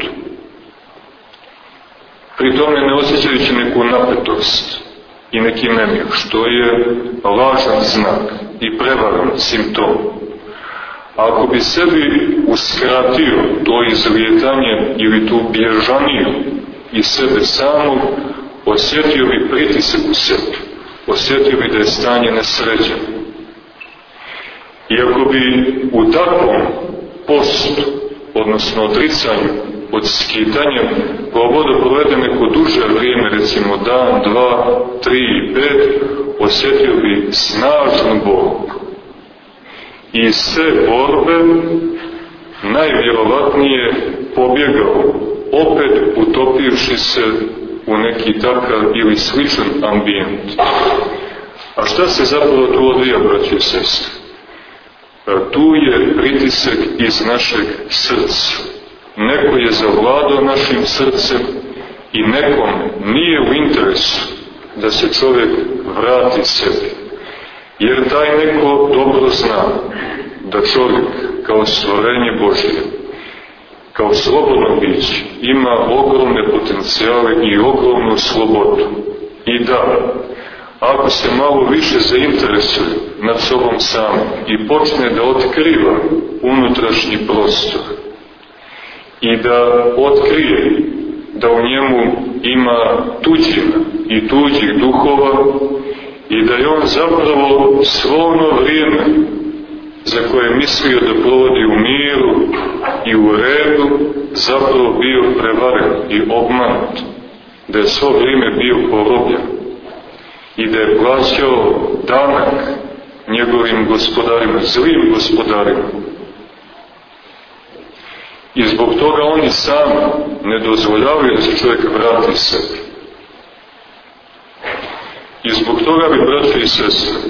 Pri tome ne osjećajući neku napetost i neki nemir, što je lažan znak i prevaran simptom. Ako bi sebi uskratio to izlijetanje ili tu bježaniju iz sebe samog, osjetio bi pritisak u sebi, osjetio bi da je stanje nesređeno. I ako bi u takvom postu, odnosno odricanju od skitanja, probao da provede neko duže vrijeme, recimo dan, 2, 3, 5, osjetio bi snažnu borbu. I iz te borbe najvjerovatnije pobjegao, opet utopivši se u neki takav ili sličan ambijent. A šta se zapravo tu odvija, braći i sestre? Tu je pritisak iz našeg srca. Neko je zavladao našim srcem i nekom nije u interesu da se čovjek vrati sebi. Jer taj neko dobro zna da čovjek kao stvorenje Božje, kao slobodno biće, ima ogromne potencijale i ogromnu slobodu. I da, ako se malo više zainteresuje nad sobom samom i počne da otkriva unutrašnji prostor i da otkrije da u njemu ima tuđina i tuđih duhova i da je on zapravo svo ono vrijeme za koje je mislio da provodi u miru i u redu, zapravo bio prevaren i obmanut, da je svo vrijeme bio porobljen i da je plaćao danak njegovim gospodarima, zlim gospodarima. I zbog toga oni sami ne dozvoljavaju da se čovjek vrati sebi. I zbog toga bi, braći i sestre,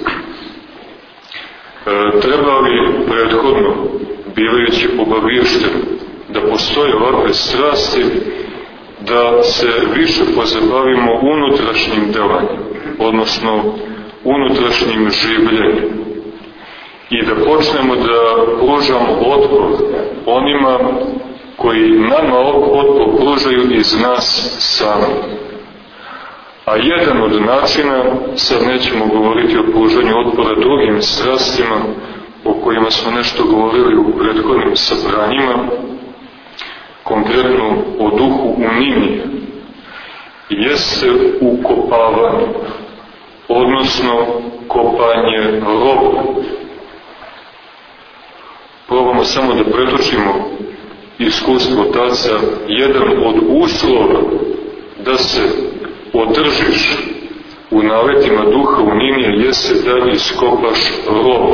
trebali prethodno, bivajući obavješteni da postoje ovakve strasti, da se više pozabavimo unutrašnjim delanjem, odnosno unutrašnjim življenjem. I da počnemo da pružamo otpor onima koji nama otpor pružaju iz nas sami. A jedan od načina, sad nećemo govoriti o pružanju otpora drugim strastima, o kojima smo nešto govorili u prethodnim sabranjima, konkretno o duhu unimije, jeste ukopavanje, odnosno kopanje roba. Probamo samo da pretočimo iskustvo otaca. Jedan od uslova da se održiš u naletima duha unimije jeste da iskopaš rob.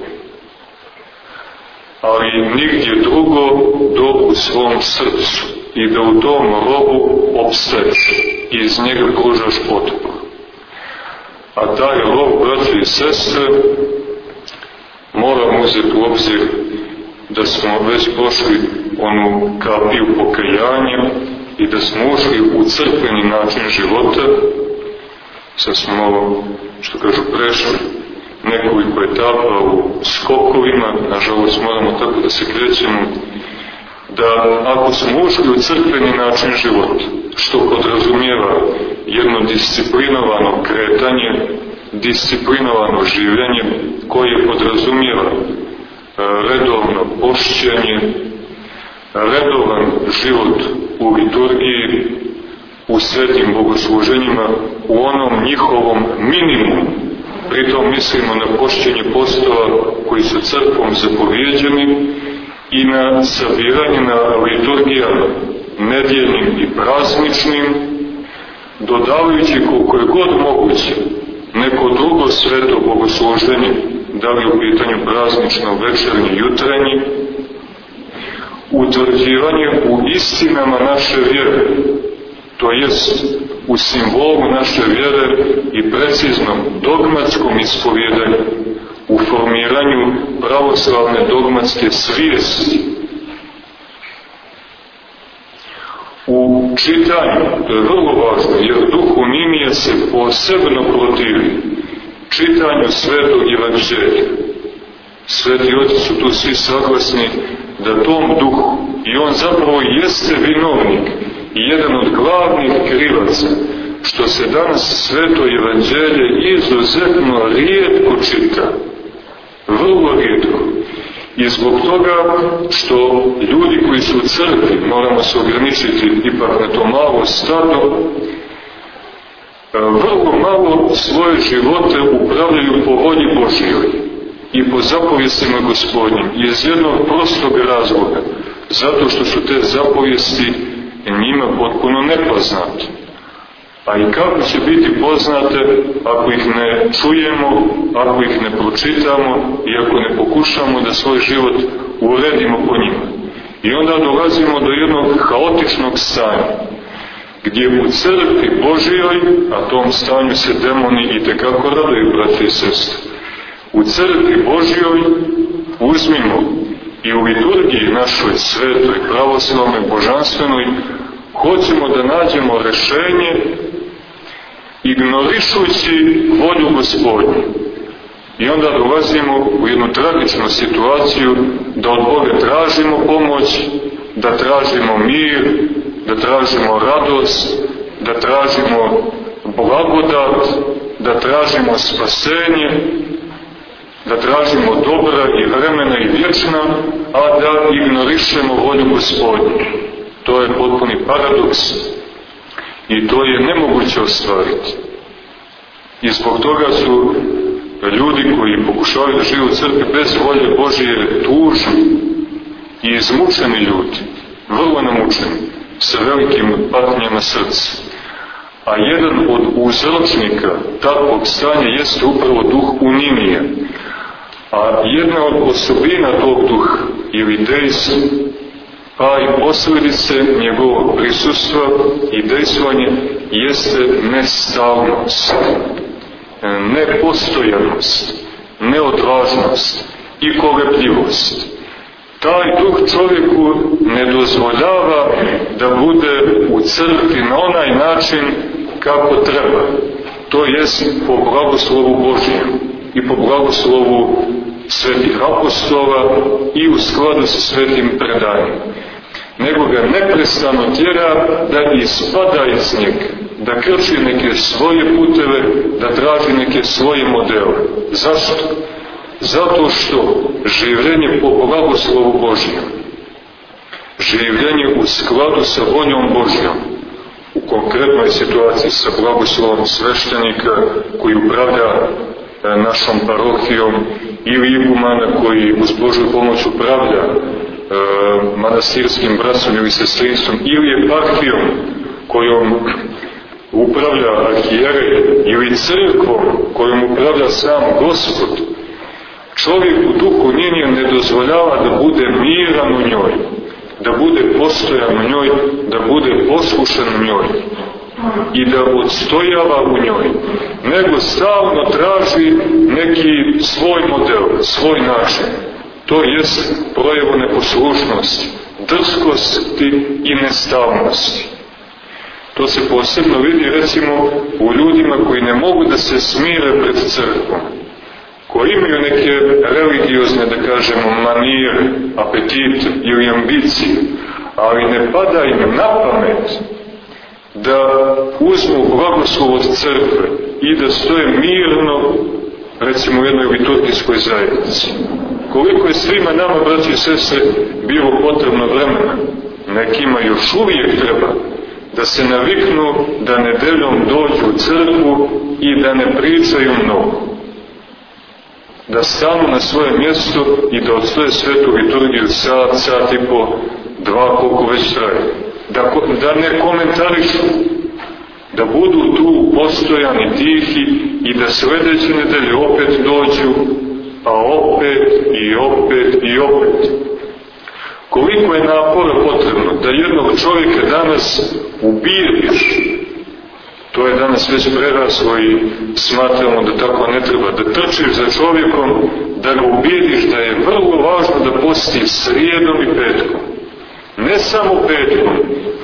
Ali nigdje drugo do u svom srcu i da u tom robu opstaješ i iz njega pružaš otpor. A taj rob, braći i sestre, moramo uzeti u obzir da smo već prošli onu kapiju pokajanja i da smo ušli u crkveni način života. Sad smo malo, što kažu, prešli nekoliko etapa u skokovima, nažalost moramo tako da se krećemo, da ako smo ušli u crkveni način života, što podrazumijeva jedno disciplinovano kretanje, disciplinovano življenje koje podrazumijeva redovno pošćenje, redovan život u liturgiji, u svetim bogosluženjima, u onom njihovom minimumu. Pritom mislimo na pošćenje postova koji su crkvom zapovjeđeni i na sabiranje na liturgijama nedjeljnim i prazničnim, dodavajući koliko je god moguće neko drugo sveto bogosluženje, da li u pitanju praznično, večernje, jutrenje, utvrđivanje u istinama naše vjere, to jest u simbolu naše vjere i preciznom dogmatskom ispovjedanju, u formiranju pravoslavne dogmatske svijesti. u čitanju, to je vrlo važno, jer duh unimije se posebno protivi čitanju Svetog Evanđelja. Sveti oci su tu svi saglasni da tom duhu, i on zapravo jeste vinovnik i jedan od glavnih krivaca, što se danas Sveto Evanđelje izuzetno rijetko čita. Vrlo rijetko. I zbog toga što ljudi koji su u crkvi, moramo se ograničiti ipak na to malo stado, vrlo malo svoje živote upravljaju po volji Božjoj i po zapovjestima Gospodnjim, iz jednog prostog razloga, zato što su te zapovijesti njima potpuno nepoznate. A i kako će biti poznate ako ih ne čujemo, ako ih ne pročitamo i ako ne pokušamo da svoj život uredimo po njima. I onda dolazimo do jednog haotičnog stanja, gdje u crkvi Božijoj, a tom stanju se demoni i tekako raduju, braće i sestre, u crkvi Božijoj uzmimo i u liturgiji našoj svetoj, pravoslavnoj, božanstvenoj, hoćemo da nađemo rešenje ignorišujući volju Gospodnju. I onda dolazimo u jednu tragičnu situaciju da od Boga tražimo pomoć, da tražimo mir, da tražimo radost, da tražimo blagodat, da tražimo spasenje, da tražimo dobra i vremena i vječna, a da ignorišemo volju Gospodnju. To je potpuni paradoks i to je nemoguće ostvariti. I zbog toga su ljudi koji pokušavaju da žive u crkvi bez volje Božije tužni i izmučeni ljudi, vrlo namučeni, sa velikim patnjama srca. A jedan od uzročnika takvog stanja jeste upravo duh unimije. A jedna od osobina tog duha ili dejstva, pa i posljedice njegovog prisustva i dejstvanje jeste nestalnost, nepostojanost, neodvažnost i kolebljivost. Taj duh čovjeku ne dozvoljava da bude u crkvi na onaj način kako treba, to jest po blagoslovu Božijem i po blagoslovu svetih apostola i u skladu sa svetim predanjem, nego ga neprestano tjera da ispada iz njega, da krči neke svoje puteve, da traži neke svoje modele. Zašto? Zato što življenje po blagoslovu Božijom, življenje u skladu sa voljom Božjom, u konkretnoj situaciji sa blagoslovom sveštenika koji upravlja našom parohijom ili igumana koji uz Božju pomoć upravlja manastirskim bratstvom ili sestrinstvom ili eparhijom kojom upravlja arhijerej ili crkvom kojom upravlja sam Gospod. Čovjek u duhu unije ne dozvoljava da bude miran u njoj, da bude postojan u njoj, da bude poslušan u njoj i da odstojava u njoj, nego stalno traži neki svoj model, svoj način. To jest projevo neposlušnosti, drskosti i nestalnosti. To se posebno vidi recimo u ljudima koji ne mogu da se smire pred crkvom, koji imaju neke religiozne, da kažemo, manire, apetite ili ambicije, ali ne pada im na pamet da uzmu blagoslov od crkve i da stoje mirno, recimo u jednoj liturgijskoj zajednici. Koliko je svima nama, braći i sestre, bilo potrebno vremena, nekima još uvijek treba, da se naviknu da nedeljom dođu u crkvu i da ne pričaju mnogo. Da stanu na svoje mjesto i da odstoje svetu liturgiju sat, sat i po, dva, koliko već traje. Da ne komentarišu, da budu tu postojani, tihi i da sledeće nedelje opet dođu, pa opet i opet i opet. Koliko je napora potrebno da jednog čovjeka danas ubiješ, to je danas već preraslo i smatramo da tako ne treba, da trčiš za čovjekom, da ga ubijediš da je vrlo važno da posti srijedom i petkom. Ne samo petkom,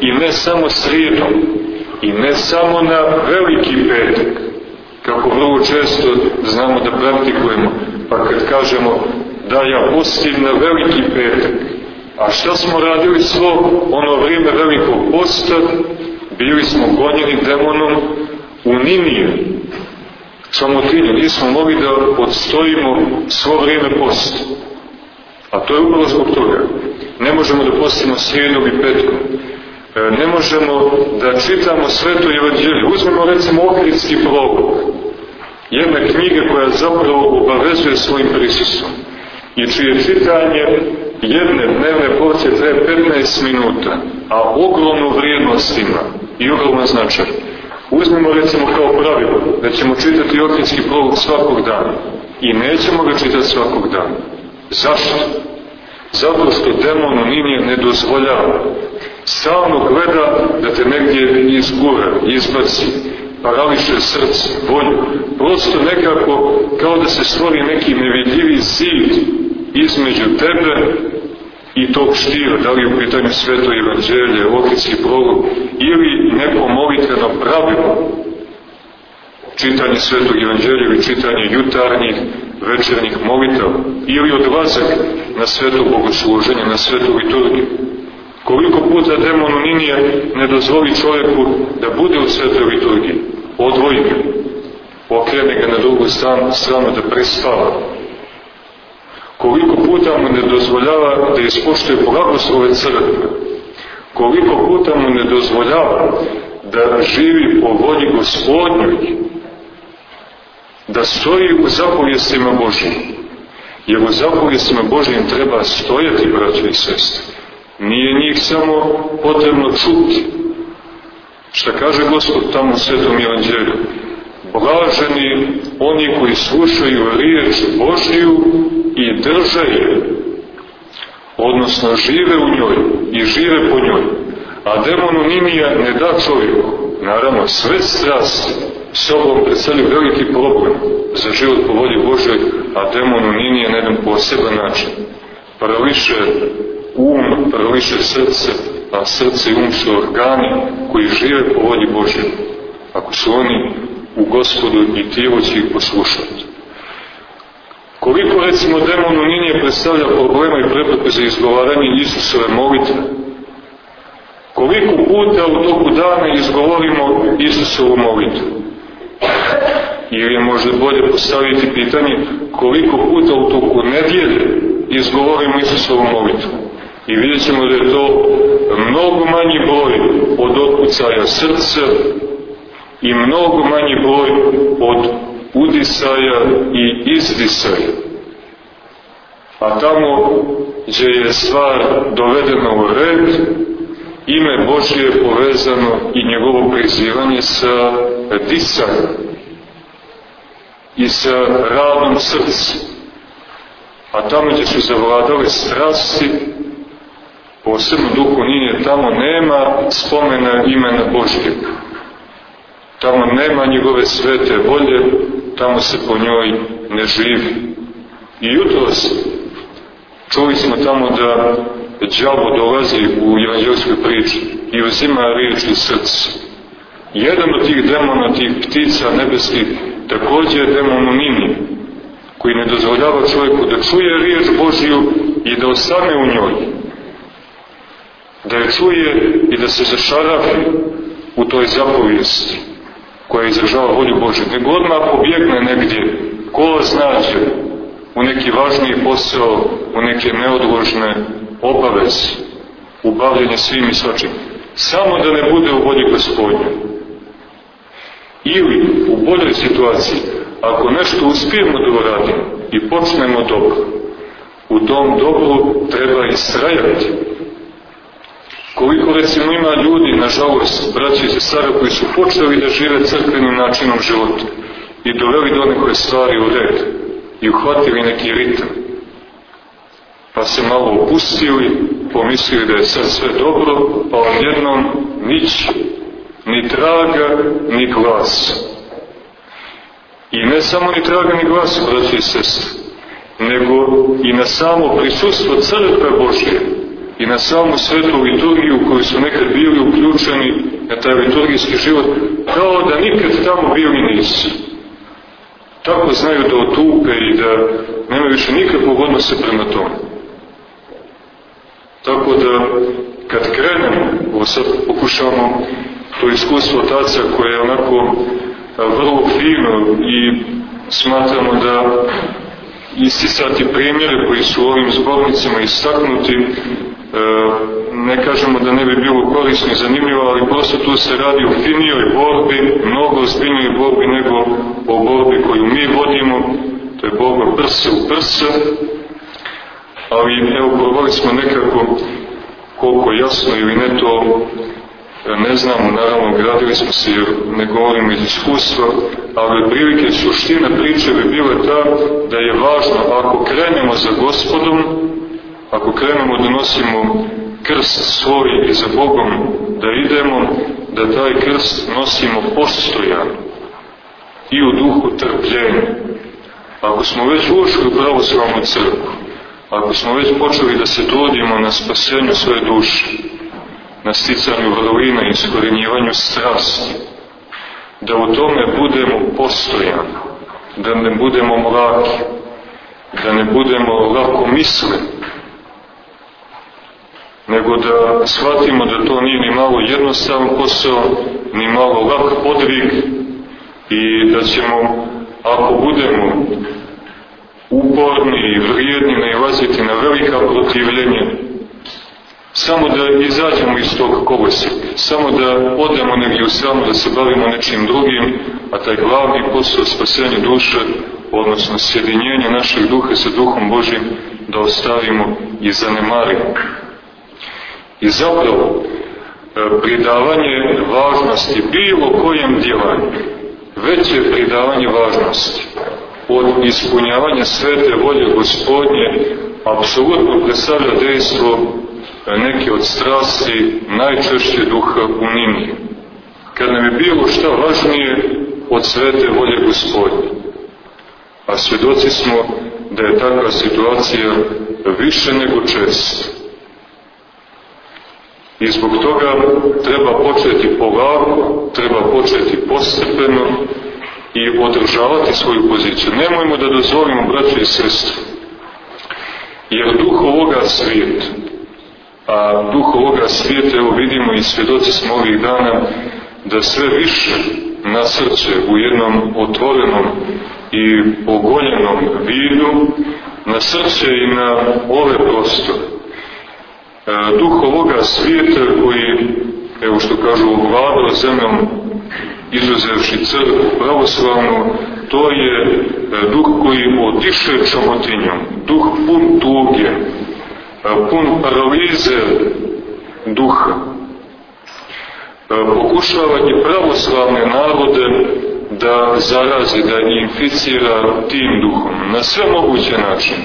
i ne samo srijedom, i ne samo na veliki petak, kako vrlo često znamo da praktikujemo, pa kad kažemo da ja postim na veliki petak, a šta smo radili svo ono vrijeme velikog posta? Bili smo gonjeni demonom u Ninije, Čamotinju, nismo mogli da odstojimo svo vrijeme posta. A to je upravo zbog toga. Ne možemo da postimo srijedom i petkom. Ne možemo da čitamo sveto evanđelje. Uzmemo recimo Ohridski prolog, jedna knjiga koja zapravo obavezuje svojim prisustvom i čije čitanje jedne dnevne porcije traje 15 minuta, a ogromnu vrijednost ima i ogroman značaj. Uzmemo recimo kao pravilo da ćemo čitati Ohridski prolog svakog dana i nećemo ga čitati svakog dana. Zašto? Zato što demon u Ninije ne dozvoljava. Stalno gleda da te negdje izgura, izbaci, parališe srce, volju. Prosto nekako kao da se stvori neki nevidljivi zid između tebe i tog štira, da li je u pitanju sveto evanđelje, Ohridski prolog ili neko molitveno pravilo, čitanje svetog evanđelja ili čitanje jutarnjih, večernjih molitava ili odlazak na sveto bogosluženje, na svetu liturgiju. Koliko puta demon u Ninije ne dozvoli čovjeku da bude u svetoj liturgiji, odvoji ga, okrene ga na drugu stranu da prespava. Koliko puta mu ne dozvoljava da ispoštuje blagoslove crkve, koliko puta mu ne dozvoljava da živi po volji Gospodnjoj, da stoji u zapovjestima Božjim. Jer u zapovjestima Božjim treba stojati, braćo i sestre. Nije njih samo potrebno čuti. Šta kaže Gospod tamo u Svetom evanđelju? Blaženi oni koji slušaju riječ Božju i drže je, odnosno žive u njoj i žive po njoj. A demon u Ninija ne da čovjeku. Naravno, sve strasti sobom predstavlja veliki problem za život po volji Božoj, a demon u Ninije na jedan poseban način parališe um, parališe srce, a srce i um su organi koji žive po volji Božoj. Ako su oni u Gospodu i tijelo će ih poslušati. Koliko recimo demon u Ninije predstavlja problema i prepreke za izgovaranje Isusove molitve? Koliko puta u toku dana izgovorimo Isusovu molitvu? Ili je možda bolje postaviti pitanje koliko puta u toku nedjelje izgovorimo Isusovu molitvu? I vidjet ćemo da je to mnogo manji broj od otkucaja srca i mnogo manji broj od udisaja i izdisaja. A tamo gdje je stvar dovedena u red, ime Božje je povezano i njegovo prizivanje sa disanjem i sa radom srca. A tamo gdje su zavladale strasti, posebno duhu Ninije, tamo nema spomena imena Božjeg. Tamo nema njegove svete volje, tamo se po njoj ne živi. I jutros čuli smo tamo da đavo dolazi u evanđelskoj priči i uzima riječ iz srca. Jedan od tih demona, tih ptica nebeskih, također je demon u Niniji, koji ne dozvoljava čovjeku da čuje riječ Božju i da ostane u njoj, da je čuje i da se zašarafi u toj zapovijesti koja izražava volju Božju, nego odmah pobjegne negdje, ko znaće, u neki važniji posao, u neke neodložne obaveze, u bavljenje svim i svačim, samo da ne bude u volji Gospodnje. Ili, u boljoj situaciji, ako nešto uspijemo da uradimo i počnemo dobro, u tom dobru treba istrajati. Koliko recimo ima ljudi, nažalost, braći i sestre, koji su počeli da žive crkvenim načinom života i doveli do neke stvari u red i uhvatili neki ritam, pa se malo opustili, pomislili da je sad sve dobro, pa odjednom nić, ni traga, ni glas. I ne samo ni traga, ni glas, braći i sestre, nego i na samo prisustvo crkve Božje i na samu svetu liturgiju u kojoj su nekad bili uključeni na taj liturgijski život, kao da nikad tamo bili nisu. Tako znaju da otupe i da nema više nikakvog odnosa prema tome. Tako da, kad krenemo, ovo sad pokušavamo to iskustvo otaca koje je onako vrlo fino i smatramo da isticati primjere koji su u ovim zbornicama istaknuti, ne kažemo da ne bi bilo korisno i zanimljivo, ali prosto tu se radi o finijoj borbi, mnogo ozbiljnijoj borbi nego o borbi koju mi vodimo, to je borba prsa u prsa, ali evo govorili smo nekako koliko jasno ili ne to ne znamo, naravno gradili smo se jer ne govorimo iz iskustva, ali prilike suština priče bi bile ta da je važno ako krenemo za Gospodom, ako krenemo da nosimo krst svoj i za Bogom da idemo, da taj krst nosimo postojan i u duhu trpljenja. Ako smo već ušli u pravoslavnu crkvu, ako smo već počeli da se trudimo na spasenju svoje duše, na sticanju vrlina i iskorenjivanju strasti, da u tome budemo postojani, da ne budemo mlaki, da ne budemo lakomisleni, nego da shvatimo da to nije ni malo jednostavan posao, ni malo lak podvig i da ćemo, ako budemo uporni i vrijedni, nailaziti na velika protivljenja, samo da izađemo iz tog kolosijeka, samo da odemo negdje u stranu, da se bavimo nečim drugim, a taj glavni posao spasenja duše, odnosno sjedinjenje našeg duha sa Duhom Božim, da ostavimo i zanemarimo. I zapravo, pridavanje važnosti bilo kojem djelanju, veće pridavanje važnosti od ispunjavanja svete volje Gospodnje, apsolutno predstavlja dejstvo neke od strasti, najčešće duha unimije. Kad nam je bilo šta važnije od svete volje Gospodnje. A svjedoci smo da je takva situacija više nego česta. I zbog toga treba početi polako, treba početi postepeno i održavati svoju poziciju. Nemojmo da dozvolimo, braće i sestre, jer duh ovoga svijeta, a duh ovoga svijeta, evo vidimo i svjedoci smo ovih dana, da sve više nasrće u jednom otvorenom i ogoljenom vidu, nasrće i na ove prostore. Duh ovoga svijeta koji, evo što kažu, vladao zemljom, izuzevši crkvu pravoslavnu, to je duh koji odiše čamotinjom, duh pun tuge, pun paralize duha. Pokušava i pravoslavne narode da zarazi, da inficira tim duhom na sve moguće načine.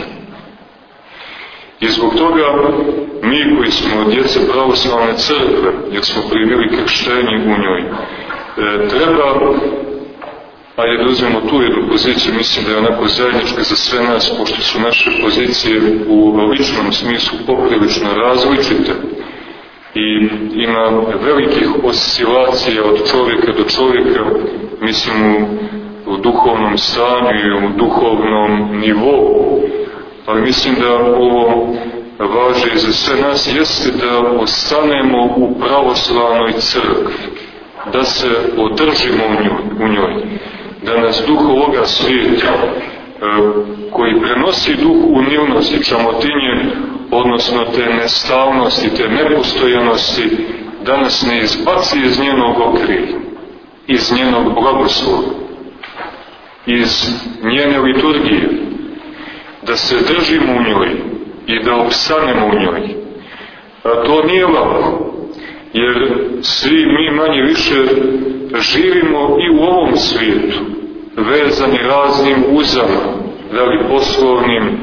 I zbog toga mi koji smo djece pravoslavne crkve, jer smo primili krštenje u njoj, treba, ajde da uzmemo tu jednu poziciju, mislim da je onako zajednička za sve nas, pošto su naše pozicije u ličnom smislu poprilično različite i ima velikih oscilacija od čovjeka do čovjeka, mislim u duhovnom stanju i u duhovnom nivou, ali mislim da ovo važi za sve nas, jeste da ostanemo u pravoslavnoj crkvi, da se održimo u njoj, da nas duh ovoga svijeta, koji prenosi duh unilnosti, čamotinje, odnosno te nestalnosti, te nepostojanosti, da nas ne izbaci iz njenog okrilja, iz njenog blagoslova, iz njene liturgije, da se držimo u njoj i da opstanemo u njoj. A to nije lako, jer svi mi manje više živimo i u ovom svijetu, vezani raznim uzama, da li poslovnim,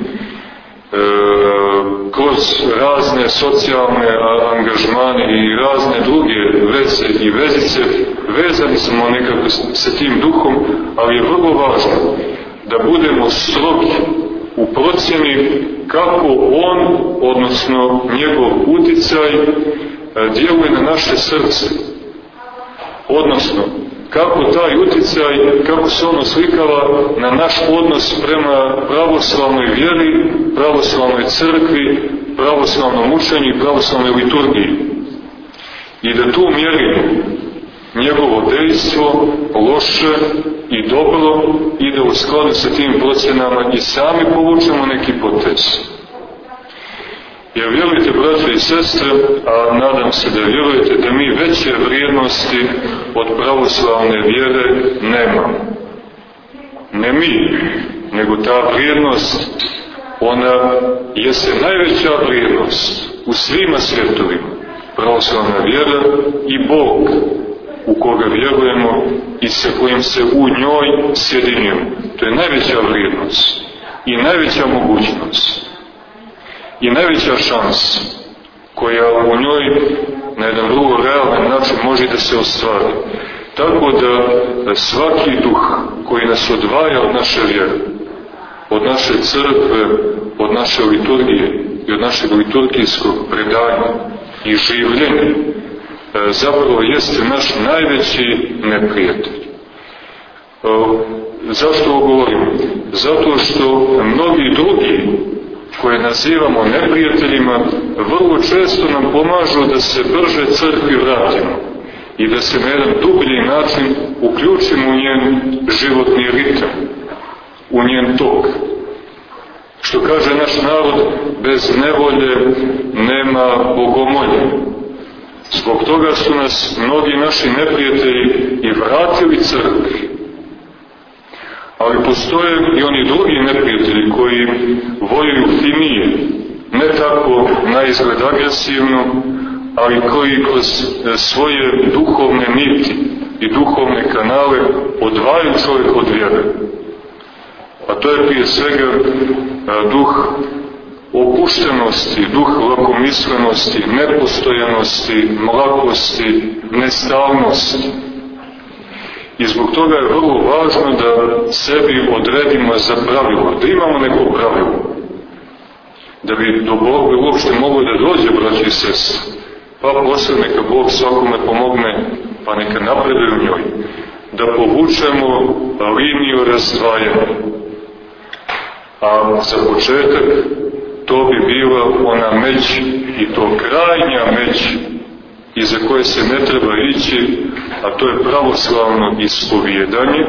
kroz razne socijalne angažmane i razne druge veze i vezice, vezani smo nekako sa tim duhom, ali je vrlo važno da budemo strogi u procjeni kako on, odnosno njegov uticaj, djeluje na naše srce. Odnosno, kako taj uticaj, kako se on oslikava na naš odnos prema pravoslavnoj vjeri, pravoslavnoj crkvi, pravoslavnom učenju i pravoslavnoj liturgiji. I da tu mjerimo njegovo dejstvo, loše i dobro, i da u skladu sa tim procjenama i sami povučemo neki potez. Jer vjerujte, braće i sestre, a nadam se da vjerujete, da mi veće vrijednosti od pravoslavne vjere nemamo. Ne mi, nego ta vrijednost, ona jeste najveća vrijednost u svima svjetovima. Pravoslavna vjera i Bog u koga vjerujemo i sa kojim se u njoj sjedinjujemo. To je najveća vrijednost i najveća mogućnost i najveća šansa koja u njoj na jedan vrlo realan način može da se ostvari. Tako da svaki duh koji nas odvaja od naše vjere, od naše crkve, od naše liturgije i od našeg liturgijskog predanja i življenja, zapravo jeste naš najveći neprijatelj. Zašto ovo govorim? Zato što mnogi drugi koje nazivamo neprijateljima vrlo često nam pomažu da se brže crkvi vratimo i da se na jedan dublji način uključimo u njen životni ritam, u njen tok. Što kaže naš narod, bez nevolje nema bogomolje. Zbog toga su nas mnogi naši neprijatelji i vratili crkvi. Ali postoje i oni drugi neprijatelji koji voljuju finije, ne tako na izgled agresivno, ali koji kroz svoje duhovne niti i duhovne kanale odvajaju čovjek od vjere. A to je prije svega duh opuštenosti, duh lakomislenosti, nepostojanosti, mlakosti, nestalnosti. I zbog toga je vrlo važno da sebi odredimo za pravilo, da imamo neko pravilo, da bi do Boga uopšte moglo da dođe, braći i sestre. Pa posle neka Bog svakome pomogne, pa neka napreduje u njoj, da povučemo liniju razdvajanja. A za početak to bi bila ona međ, i to krajnja međ, iza koje se ne treba ići, a to je pravoslavno ispovjedanje.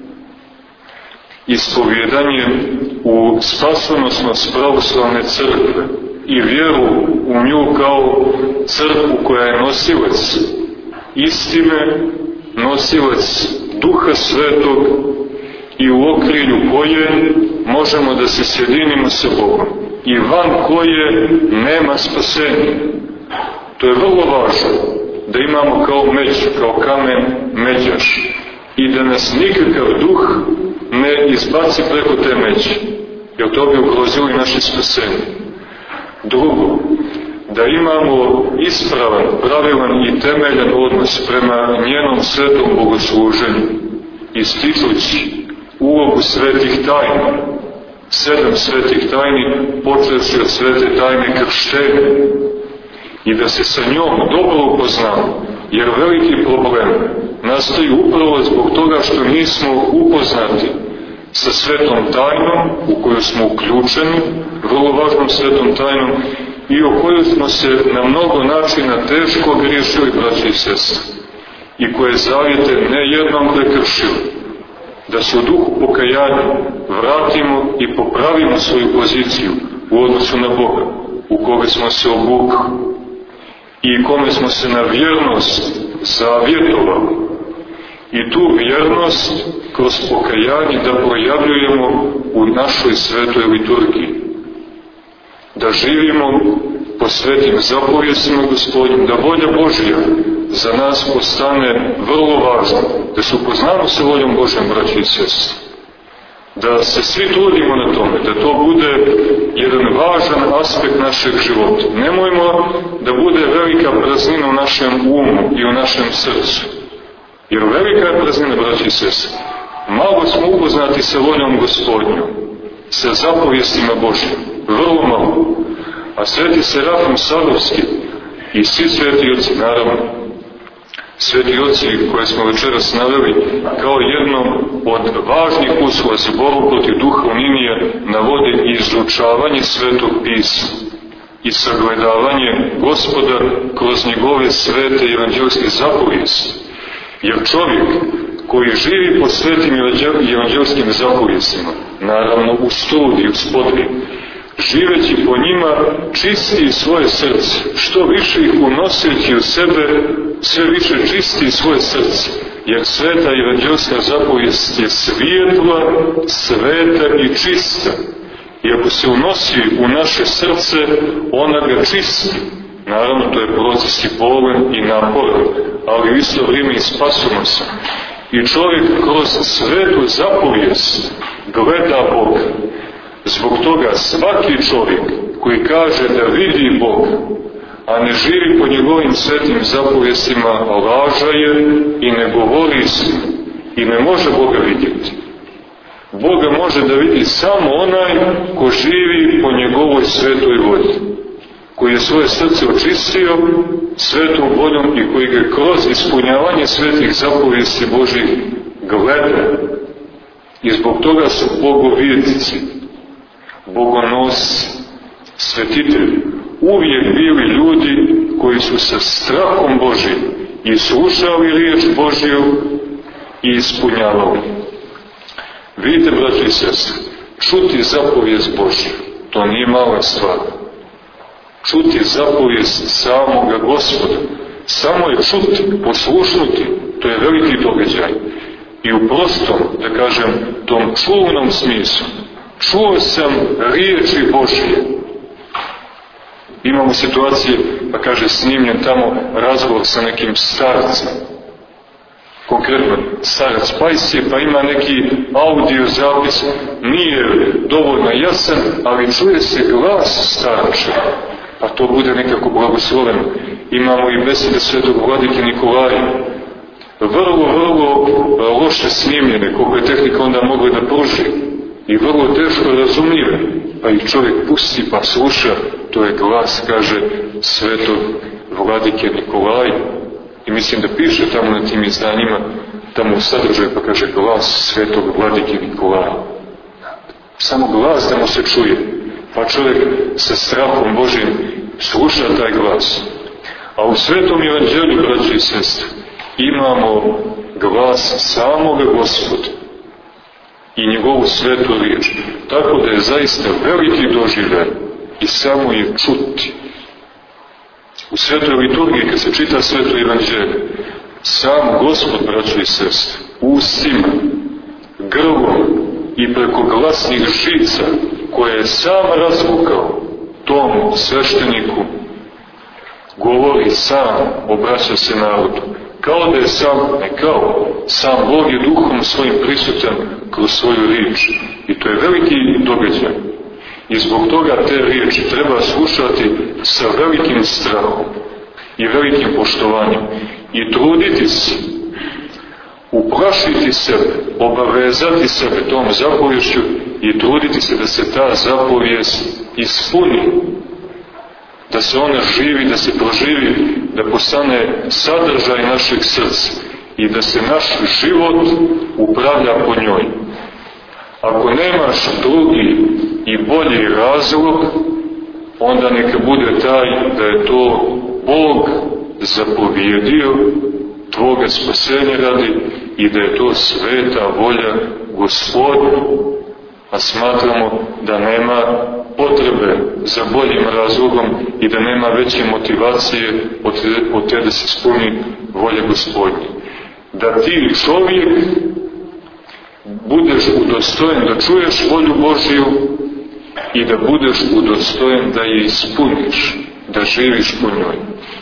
Ispovjedanje u spasonosnost pravoslavne crkve i vjeru u nju kao crkvu koja je nosilac istine, nosilac Duha Svetog i u okrilju koje možemo da se sjedinimo sa Bogom i van koje nema spasenja. To je vrlo važno, da imamo kao međ, kao kamen međaš i da nas nikakav duh ne izbaci preko te međe, jer to bi ugrozilo i naše spasenje. Drugo, da imamo ispravan, pravilan i temeljan odnos prema njenom svetom bogosluženju, ističući ulogu svetih tajni, 7 svetih tajni, počevši od svete tajne krštenja, i da se sa njom dobro upoznamo, jer veliki problem nastaju upravo zbog toga što nismo upoznati sa svetom tajnom u koju smo uključeni, vrlo važnom svetom tajnom, i o kojoj smo se na mnogo načina teško griješili, braći i sestre, i koje zavjete ne jednom prekršili. Da se u duhu pokajanja vratimo i popravimo svoju poziciju u odnosu na Boga, u koga smo se obukli i kome smo se na vjernost zavjetovali. I tu vjernost kroz pokajanje da projavljujemo u našoj svetoj liturgiji. Da živimo po svetim zapovjestima Gospodnjim, da volja Božja za nas postane vrlo važna, da se upoznamo sa voljom Božjom, braći i sestre. Da se svi trudimo na tome, da to bude jedan važan aspekt našeg života. Nemojmo da bude velika praznina u našem umu i u našem srcu. Jer velika je praznina, braći i sestre. Malo smo upoznati sa voljom Gospodnjom, sa zapovjestima Božjim, vrlo malo. A sveti Serafim Sarovski i svi sveti oci, naravno, sveti oci koje smo večeras naveli kao jedno od važnih uslova za borbu protiv duha uninije, navode izučavanje Svetog pisma i sagledavanje Gospoda kroz njegove svete evanđelske zapovijesti. Jer čovjek koji živi po svetim evanđelskim zapovijestima, naravno u studiju, spodri, živeći po njima, čisti svoje srce, što više ih unoseći u sebe, sve više čisti svoje srce, jer sveta evanđelska zapovijest je svijetla, sveta i čista. I ako se unosi u naše srce, ona ga čisti. Naravno, to je proces i bolan i naporan, ali u isto vrijeme i spasonosan. I čovjek kroz svetu zapovijest gleda Boga. Zbog toga svaki čovjek koji kaže da vidi Boga, a ne živi po njegovim svetim zapovijestima, laža je i ne govori istinu i ne može Boga vidjeti. Boga može da vidi samo onaj ko živi po njegovoj svetoj volji, koji je svoje srce očistio svetom voljom i koji ga kroz ispunjavanje svetih zapovijesti Božih gleda. I zbog toga su bogovjetnici, bogonosci, svetitelji uvijek bili ljudi koji su sa strahom Božim i slušali riječ Božju i ispunjavali. Vidite, braći i sestre, čuti zapovijest Božju, to nije mala stvar. Čuti zapovijest samoga Gospoda, samo je čuti, poslušnuti, to je veliki događaj. I u prostom, da kažem, tom čulnom smislu, čuo sam riječi Božje. Imamo situacije, pa kaže, snimljen tamo razgovor sa nekim starcem. Konkretno, starac Pajsije, pa ima neki audio zapis, nije dovoljno jasan, ali čuje se glas starča, pa to bude nekako blagosloveno. Imamo i besede svetog vladike Nikolaja, vrlo loše snimljene, koliko je tehnika onda mogla da pruži, i vrlo teško razumljive, pa ih čovjek pusti pa sluša, to je glas, kaže, svetog vladike Nikolaja. I mislim da piše tamo na tim izdanjima, tamo u sadržaju, pa kaže glas svetog vladike Nikolaja. Samo glas da mu se čuje, pa čovjek sa strahom Božim sluša taj glas. A u svetom evanđelju, braći i sestre, imamo glas samoga Gospoda i njegovu svetu riječ. Tako da je zaista veliki doživljaj i samo je čuti. U svetoj liturgiji, kad se čita sveto evanđelje, sam Gospod, braćo i sestre, ustima, grlom i preko glasnih žica, koje je sam razvukao tom svešteniku, govori sam, obraća se narodu, kao da je sam, ne kao, sam Bog je duhom svojim prisutan kroz svoju riječ. I to je veliki događaj. I zbog toga te riječi treba slušati sa velikim strahom i velikim poštovanjem i truditi se, uplašiti sebe, obavezati sebe tom zapovješću i truditi se da se ta zapovijest ispuni, da se ona živi, da se proživi, da postane sadržaj našeg srca i da se naš život upravlja po njoj. Ako nemaš drugi i bolji razlog, onda neka bude taj da je to Bog zapovjedio tvoga spasenja radi i da je to sveta volja Gospodnja. A smatramo da nema potrebe za boljim razlogom i da nema veće motivacije od te da se ispuni volja Gospodnja. Da ti čovjek budeš udostojen da čuješ volju Božiju i da budeš udostojen da je ispuniš, da živiš po njoj.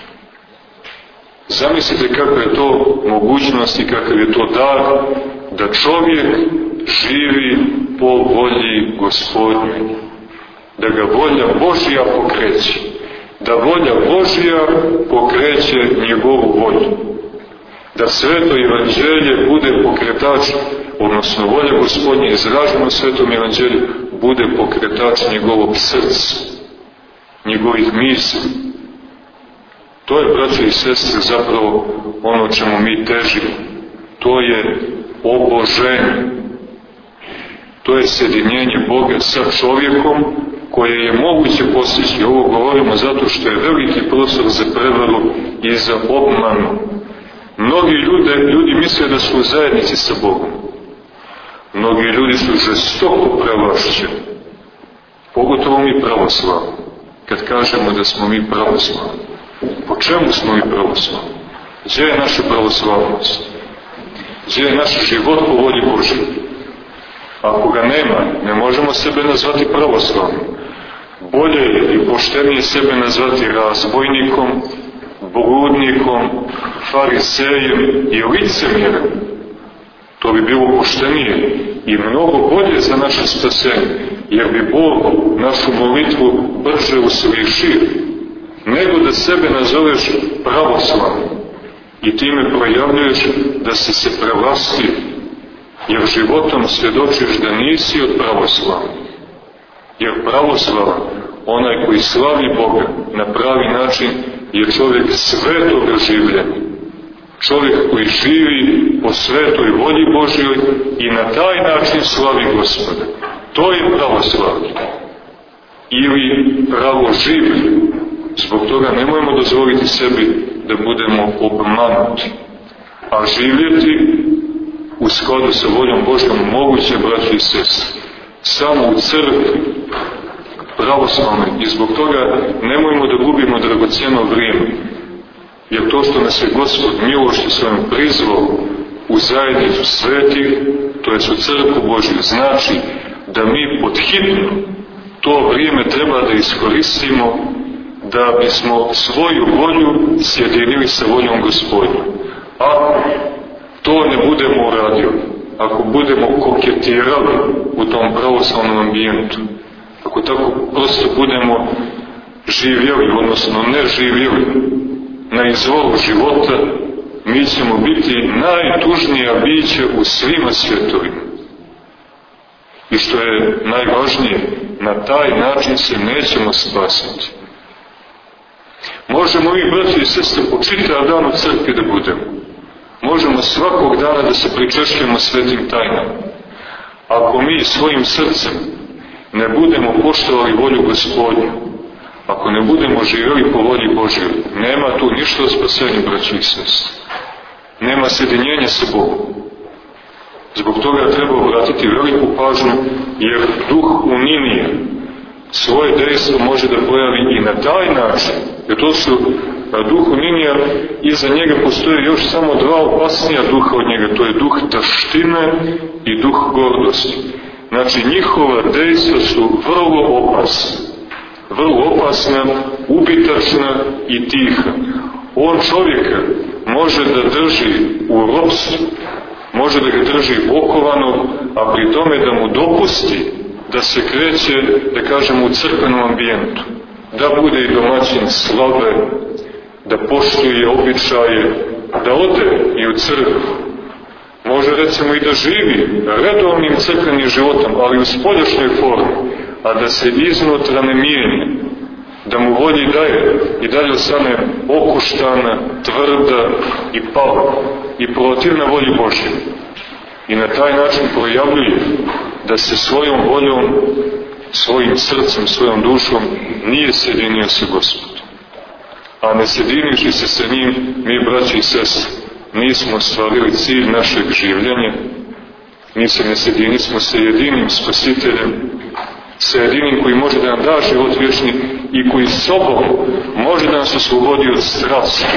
Zamislite kakva je to mogućnost i kakav je to dar da čovjek živi po volji Gospodnjoj, da ga volja Božja pokreće, da volja Božja pokreće njegovu volju, da sveto evanđelje bude pokretač, odnosno volja Gospodnja izražena u svetom evanđelju, bude pokretač njegovog srca, njegovih misli. To je, braćo i sestre, zapravo ono čemu mi težimo. To je oboženje. To je sjedinjenje Boga sa čovjekom koje je moguće postići. Ovo govorimo zato što je veliki prostor za prevaru i za obmanu. Mnogi ljudi misle da su u zajednici sa Bogom. Mnogi ljudi su žestoko prevlašćeni. Pogotovo mi pravoslavni. Kad kažemo da smo mi pravoslavni. Po čemu smo mi pravoslavni? Gdje je naša pravoslavnost? Gdje je naš život po volji Božje? Ako ga nema, ne možemo sebe nazvati pravoslavnim. Bolje je i poštenije sebe nazvati razbojnikom, bludnikom, farisejem i licemjerem. To bi bilo poštenije i mnogo bolje za naše spasenje, jer bi Bog našu molitvu brže uslišio, nego da sebe nazoveš pravoslavnim i time projavljuješ da si se prevlastio, jer životom svjedočiš da nisi od pravoslavnih. Jer pravoslavan, onaj koji slavi Boga na pravi način, je čovjek svetoga življenja. Čovjek koji živi po svetoj volji Božjoj i na taj način slavi Gospoda. To je pravoslavlje. Ili pravo življenje. Zbog toga nemojmo dozvoliti sebi da budemo obmanuti. A živjeti u skladu sa voljom Božjom moguće, braći i sestre, samo u crkvi pravoslavnoj. I zbog toga nemojmo da gubimo dragocjeno vrijeme. Jer to što nas je Gospod milošću svojom prizvao u zajednicu svetih, to je u crkvu Božju, znači da mi podhitno to vrijeme treba da iskoristimo da bismo svoju volju sjedinili sa voljom Gospodnjom. Ako to ne budemo uradili, ako budemo koketirali u tom pravoslavnom ambijentu, ako tako prosto budemo živjeli, odnosno ne živjeli na izvoru života, mi ćemo biti najtužnija biće u svima svjetovima. I što je najvažnije, na taj način se nećemo spasiti. Možemo mi, braći i sestre, po čitav dan u crkvi da budemo. Možemo svakog dana da se pričešćujemo svetim tajnama. Ako mi svojim srcem ne budemo poštovali volju Gospodnju, ako ne budemo živjeli po volji Božjoj, nema tu ništa o spasenju, braći i sestre. Nema sjedinjenja sa Bogom. Zbog toga treba obratiti veliku pažnju, jer duh uninije svoje dejstvo može da pojavi i na taj način. Jer to su duh uninija, iza njega postoje još samo dva opasnija duha od njega. To je duh taštine i duh gordosti. Znači, njihova dejstva su vrlo opasna. Vrlo opasna, ubitačna i tiha. On čovjeka može da drži u ropstvu, može da ga drži okovanog, a pri tome da mu dopusti da se kreće, da kažemo, u crkvenom ambijentu, da bude i domaćin slave, da poštuje običaje, da ode i u crkvu. Može, recimo, i da živi redovnim crkvenim životom, ali u spoljašnjoj formi, a da se iznutra ne mijenja, da mu volji daje i dalje ostane okuštana, tvrda i pala i protivna volji Božje. I na taj način projavljuje da se svojom voljom, svojim srcem, svojom dušom nije sjedinio sa Gospodom. A ne sjedinivši se sa njim, mi, braći i sestre, nismo ostvarili cilj našeg življenja, mi se ne sjedinimo sa jedinim Spasiteljem, sa jedinim koji može da nam da život vječni i koji sobom može da nas oslobodi od strasti.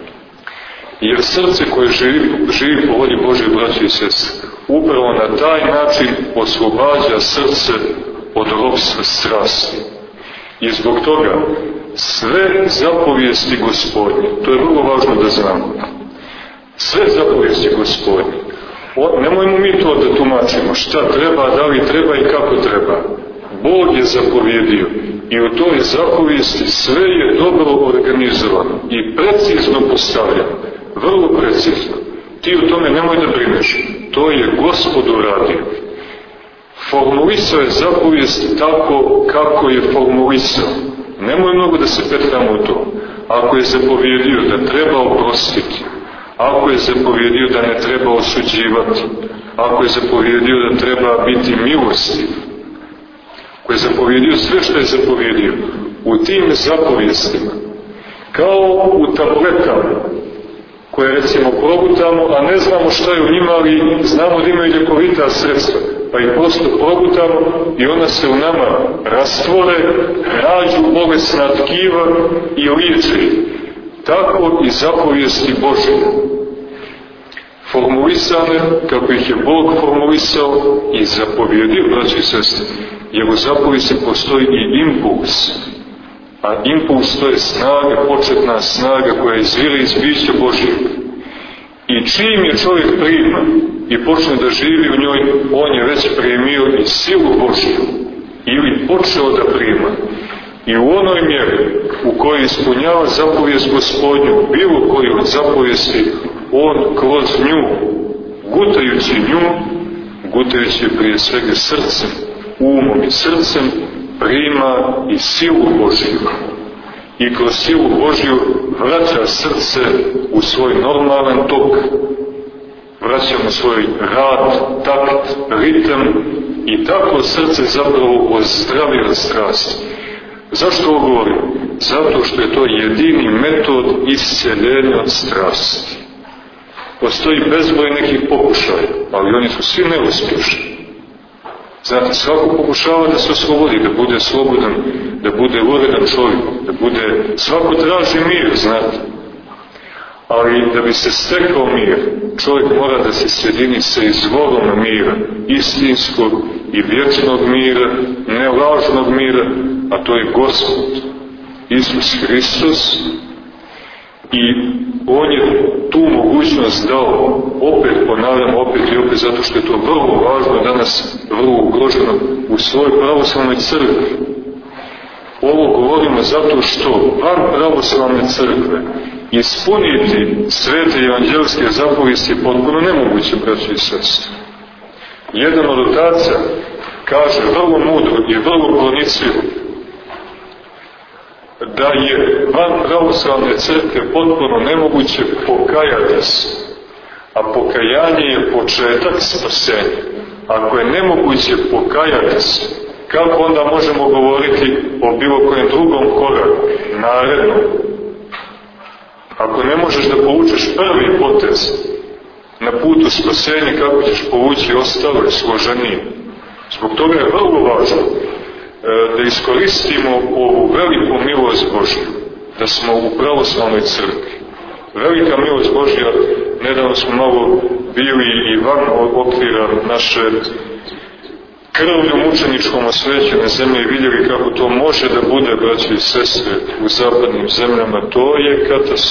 Jer srce koje živi po volji Božje, braći i sestre, upravo na taj način oslobađa srce od ropstva strasti. I zbog toga sve zapovijesti Gospodnje, to je vrlo važno da znamo, sve zapovijesti Gospodnje, nemojmo mi to da tumačimo šta treba, da li treba i kako treba. Bog je zapovjedio i u toj zapovijesti sve je dobro organizovano i precizno postavljeno, vrlo precizno. Ti u tome nemoj da brineš, to je Gospod uradio. formulisao je zapovijest tako kako je formulisao. Nemoj mnogo da se petljamo u to. Ako je zapovjedio da treba oprostiti, ako je zapovjedio da ne treba osuđivati, ako je zapovjedio da treba biti milostiv, ako je zapovjedio sve što je zapovjedio, u tim zapovijestima, kao u tabletama, koje recimo progutamo, a ne znamo šta je u njima, ali znamo da imaju ljekovita sredstva, pa ih prosto progutamo i ona se u nama rastvore, nađu bolesna tkiva i liječe. Tako i zapovijesti Božje, formulisane kako ih je Bog formulisao i zapovjedio, braći i sestre, jer u zapovijesti postoji i impuls, a impuls to je snaga, početna snaga koja izvire iz bića Božjeg. I čim je čovjek prima i počne da živi u njoj, on je već primio i silu Božju, ili počeo da prima. I u onoj mjeri u kojoj ispunjava zapovijest Gospodnju, bilo koju od zapovijesti, on kroz nju, gutajući prije svega srcem, umom i srcem, prima i silu Božju. I kroz silu Božju vraća srce u svoj normalan tok, vraća mu svoj rad, takt, ritam i tako srce zapravo ozdravira strast. Zašto ovo govorim? Zato što je to jedini metod isceljenja od strasti. Postoji bezbroj nekih pokušaja, ali oni su svi neuspješni. Znate, svako pokušava da se oslobodi, da bude slobodan, da bude uredan čovjek, svako traži mir, znate. Ali da bi se stekao mir, čovjek mora da se sjedini sa izvorom mira, istinskog i vječnog mira, ne lažnog mira, a to je Gospod, Isus Hristos, i On je tu mogućnost dao, opet ponavljam, opet i opet, zato što je to vrlo važno danas, vrlo ugroženo u svojoj pravoslavnoj crkvi. Ovo govorimo zato što van pravoslavne crkve ispuniti svete evanđelske zapovijesti je potpuno nemoguće, braći i sestre. Jedan od otaca kaže vrlo mudro i vrlo pronicljivo da je van pravoslavne crkve potpuno nemoguće pokajati se, a pokajanje je početak spasenja. Ako je nemoguće pokajati se, kako onda možemo govoriti o bilo kojem drugom koraku, narednom? Ako ne možeš da povučeš prvi potez na putu spasenja, kako ćeš povući ostale složenije? Zbog toga je vrlo važno da iskoristimo ovu veliku milost Božju, da smo u pravoslavnoj crkvi. Velika milost Božja, nedavno smo malo bili i van okvira naše krvlju mučeničkom osvećene zemlje i vidjeli kako to može da bude, braći i sestre, u zapadnim zemljama. To je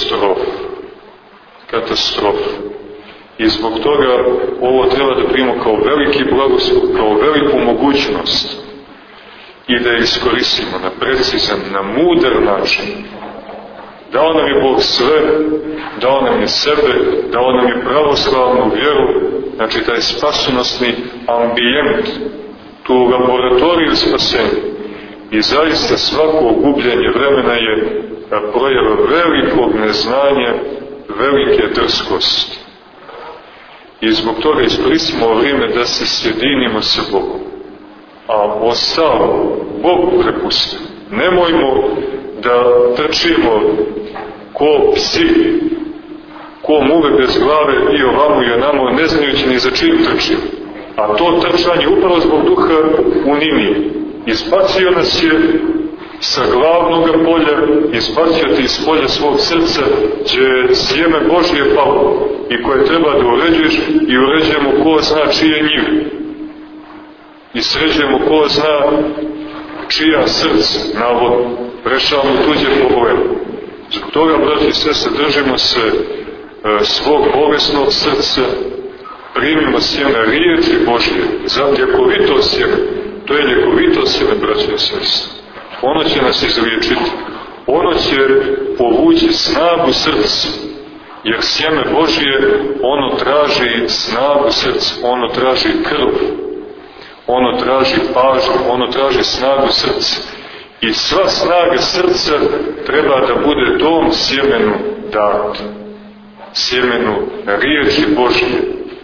katastrofa. I zbog toga ovo treba da primimo kao veliki blagoslov, kao veliku mogućnost i da je iskoristimo na precizan, na mudar način. Dao nam je Bog sve, dao nam je sebe, dao nam je pravoslavnu vjeru, znači taj spasonosni ambijent, tu laboratoriju spasenja. I zaista svako gubljenje vremena je projava velikog neznanja, velike drskosti. I zbog toga iskoristimo vrijeme da se sjedinimo sa Bogom. A ostalo Bogu prepustimo. Nemojmo da trčimo ko psi, ko muve bez glave i ovamo i onamo, ne znajući ni za čim trčimo. A to trčanje upravo zbog duha unimije. Izbacio nas je sa glavnog polja, izbacio ti iz polja svog srca, gdje je sjeme Božje palo i koje treba da uređuješ i uređujemo ko zna čije njive. I sređujemo ko zna čija srce, navodno, rešavamo tuđe probleme. Zbog toga, braći i sestre, držimo se svog bolesnog srca, primimo sjeme riječi Božje, za ljekovito sjeme. To je ljekovito sjeme, braći i sestre. Ono će nas izliječiti. Ono će povući snagu srca. Jer sjeme Božje, ono traži snagu srca, ono traži krv. ono traži pažnju, ono traži snagu srca. I sva snaga srca treba da bude tom sjemenu data, sjemenu riječi Božje.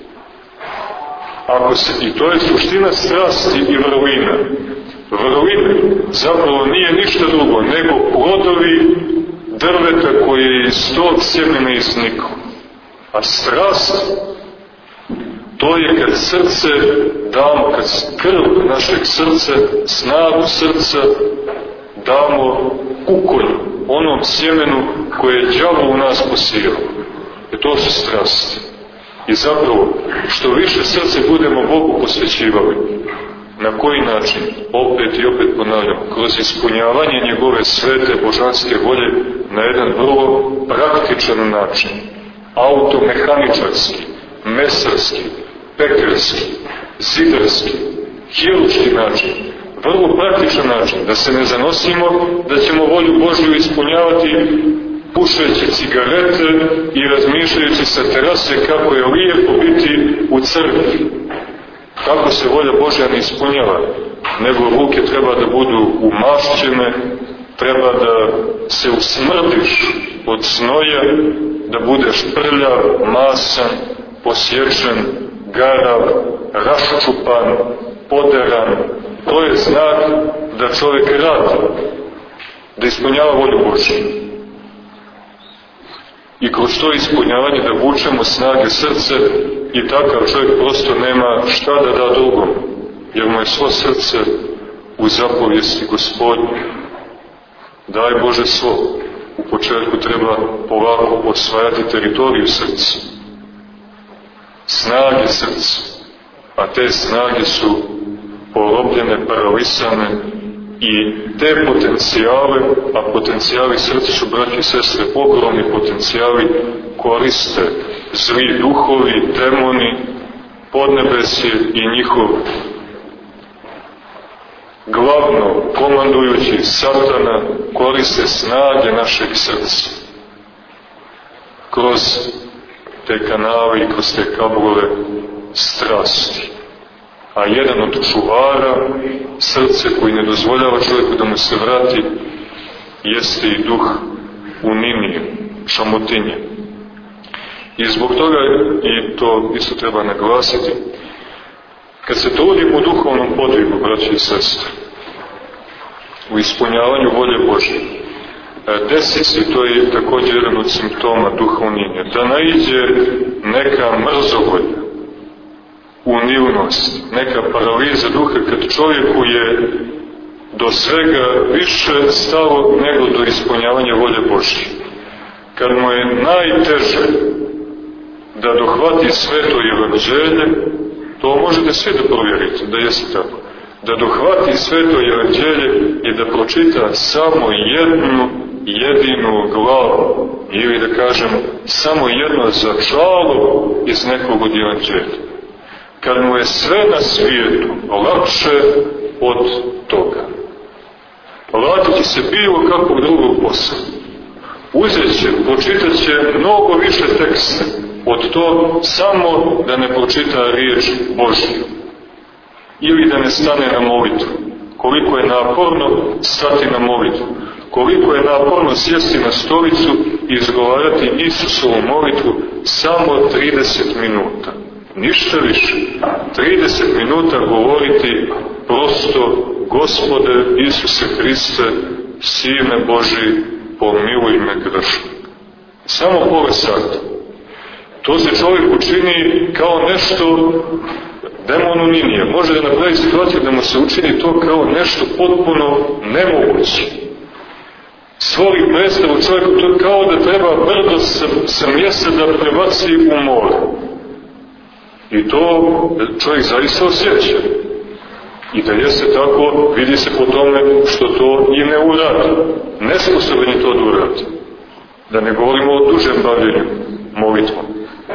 I to je suština strasti i vrlina. Vrlina zapravo nije ništa drugo nego plodovi drveta koje je iz tog sjemena izniklo. A strast, to je kad srce damo, kad krv našeg srca, snagu srca damo kukolju, onom sjemenu koje je đavo u nas posijalo. To su strasti. I zapravo, što više srce budemo Bogu posvećivali, na koji način? Opet i opet ponavljam, kroz ispunjavanje njegove svete božanske volje na jedan vrlo praktičan način, automehaničarski, mesarski, pekarski, zidarski, hiručki način, vrlo praktičan način, da se ne zanosimo da ćemo volju Božju ispunjavati pušeći cigarete i razmišljajući sa terase kako je lijepo biti u crkvi. Kako se volja Božja ne ispunjava, nego ruke treba da budu umašćene, treba da se usmrdiš od znoja, da budeš prljav, masan, posječen, garav, raščupan, poderan. To je znak da čovjek radi, da ispunjava volju Božju. I kroz to ispunjavanje da vučemo snage srce i takav čovjek prosto nema šta da da drugom, jer mu je svo srce u zapovijesti Gospodnje. Daj Bože svo, u početku treba polako osvajati teritoriju srca, snage srca, a te snage su porobljene, paralisane i te potencijale, a potencijali srca su, braći i sestre, ogromni potencijali, koriste zli duhovi, demoni, podnebesje i njihov glavno komandujući Satana koriste snage našeg srca kroz te kanale i kroz te kablove strasti. A jedan od čuvara srce koji ne dozvoljava čovjeku da mu se vrati jeste i duh unimije, šamotinje. I zbog toga, i to isto treba naglasiti, kad se trudimo u duhovnom podvigu, braći i sestre, u ispunjavanju volje Božje, desi se, to je također jedan od simptoma duha unimije, da naiđe neka mrzovolja, unilnost, neka paraliza duha, kad čovjeku je do svega više stalo nego do ispunjavanja volje Božje. Kad mu je najteže da dohvati sveto evanđelje, to možete svi da provjerite, da jeste tako, da dohvati sveto evanđelje i da pročita samo jednu jedinu glavu, ili da kažem samo jedno začalo iz nekog od evanđelja. Kad mu je sve na svijetu lakše od toga, vratit će se bilo kakvog drugog posla, uzet će, pročitat će mnogo više teksta od to, samo da ne pročita riječ Božju ili da ne stane na molitvu. Koliko je naporno stati na molitvu, koliko je naporno sjesti na stolicu i izgovarati Isusovu molitvu samo 30 minuta. Ništa više. 30 minuta govoriti prosto: Gospode Isuse Hriste, Sine Božji, pomiluj me grešnog. Samo pola sata. To se čovjek učini kao nešto demonu ninije. Može da napravi situaciju da mu se učini to kao nešto potpuno nemoguće. Stvori predstavu čovjeku to kao da treba brdo sa mjesta da prebaci u more. I to čovjek zaista osjeća. I da jeste tako, vidi se po tome što to i ne uradi. Nesposoban je to da uradi. Da ne govorimo o dužem bavljenju molitvom.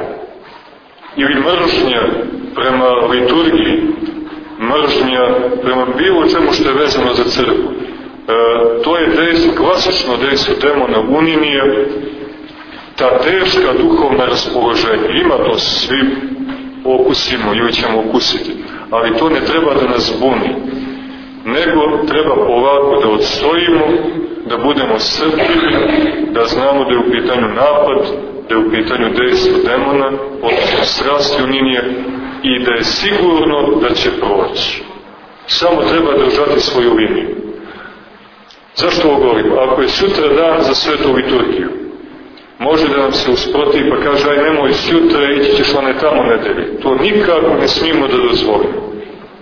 Ili mržnja prema liturgiji, mržnja prema bilo čemu što je vezano za crkvu. To je dejstvo, klasično dejstvo demona unimije, ta teška duhovna raspoloženja. Ima to svi okusimo ili ćemo okusiti. ali to ne treba da nas buni, nego treba polako da odstojimo, da budemo strpljivi, da znamo da je u pitanju napad, da je u pitanju dejstvo demona, odnosno strasti u Ninije, i da je sigurno da će proći. Samo treba držati svoju liniju. Zašto ovo govorim? Ako je sutra dan za svetu liturgiju, može da nam se usprotivi pa kaže, aj nemoj sutra, ići ćeš one tamo nedelje. To nikako ne smijemo da dozvolimo.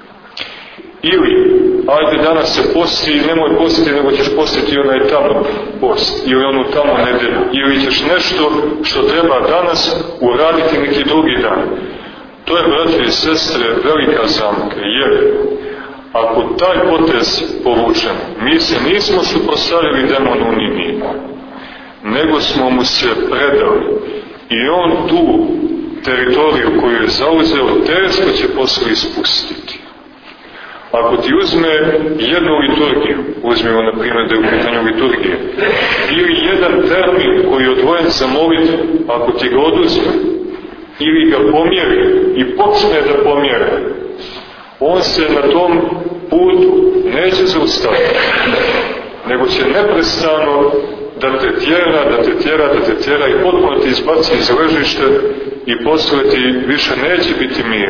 Ili, ajde danas se posti, nemoj postiti, nego ćeš postiti onaj tamo post, ili onu tamo nedelju, ili ćeš nešto što treba danas uraditi neki drugi dan. To je, braći i sestre, velika zamka, jer ako taj potez povučemo, mi se nismo suprotstavili demonu Ninije, nego smo mu se predali i on tu teritoriju koju je zauzeo teško će posle ispustiti. Ako ti uzme jednu liturgiju, uzmemo na primjer da je u pitanju liturgije, ili jedan termin koji je odvojen za molitvu, ako ti ga oduzme, ili ga pomjeri i počne da pomjera, on se na tom putu neće zaustaviti, nego će neprestano da te tjera i potpuno te izbaci iz ležište i posle ti više neće biti mir.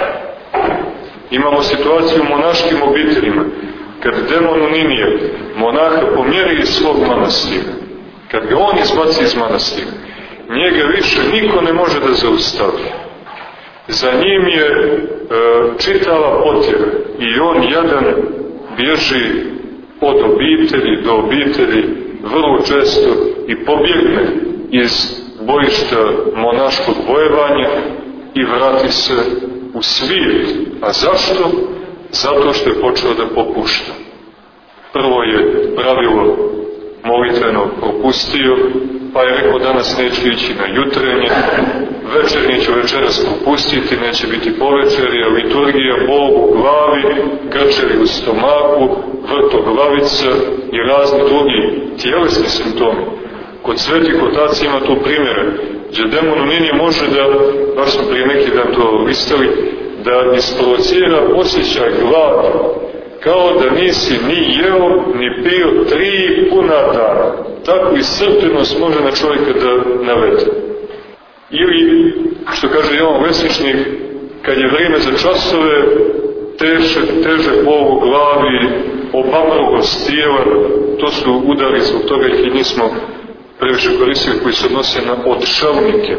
Imamo situaciju u monaškim obiteljima, kad demon Ninije monaha pomjeri iz svog manastira, kad ga on izbaci iz manastira, njega više niko ne može da zaustavi. Za njim je čitava potjera i on jadan bježi od obitelji do obitelji vrlo često i pobjegne iz bojišta monaškog bojevanja i vrati se u svijet. A zašto? Zato što je počeo da popušta. Prvo je pravilo molitveno propustio, pa je rekao danas neću ići na jutrenje, večernje ću večeras propustiti, neće biti povečerja, liturgija, bol u glavi, grčevi u stomaku, vrtoglavica i razni drugi tjelesni simptomi. Kod svetih otaca ima tu primjere, gdje demon Ninije može da, baš smo prije neki dan to listali, da isprovocira osjećaj gladi, kao da nisi ni jeo, ni pio 3 puna dana. Takvu iscrpljenost može na čovjeka da navede. Ili, što kaže Jovan Vesničnik, kad je vrijeme za časove, teže bol u glavi, obamrogost tijela, to su udari, zbog toga ih i nismo previše koristili, koji se odnose na odšavnike.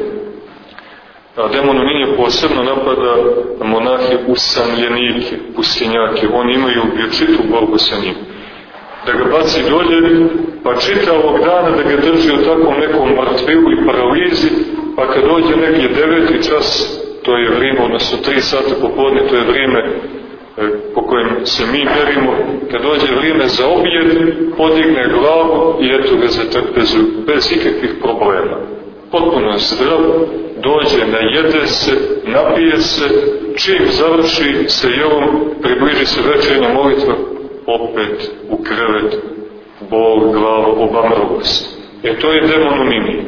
A demon Ninije posebno napada monahe usamljenike, pustinjake. Oni imaju vječitu borbu sa njim. Da ga baci dolje, pa čitavog dana da ga drži u takvom nekom mrtvilu i paralizi, pa kad dođe neki 9. čas, to je vrijeme, odnosno 3 sata popodne, to je vrijeme po kojem se mi merimo, kad dođe vrijeme za objed, podigne glavu i eto ga za trpezu, bez ikakvih problema. Potpuno je zdrav, dođe, najede se, napije se, čim završi se jelom, približi se večernja molitva, opet u krevet, bol, glava, obamrogost. To je demon Ninije.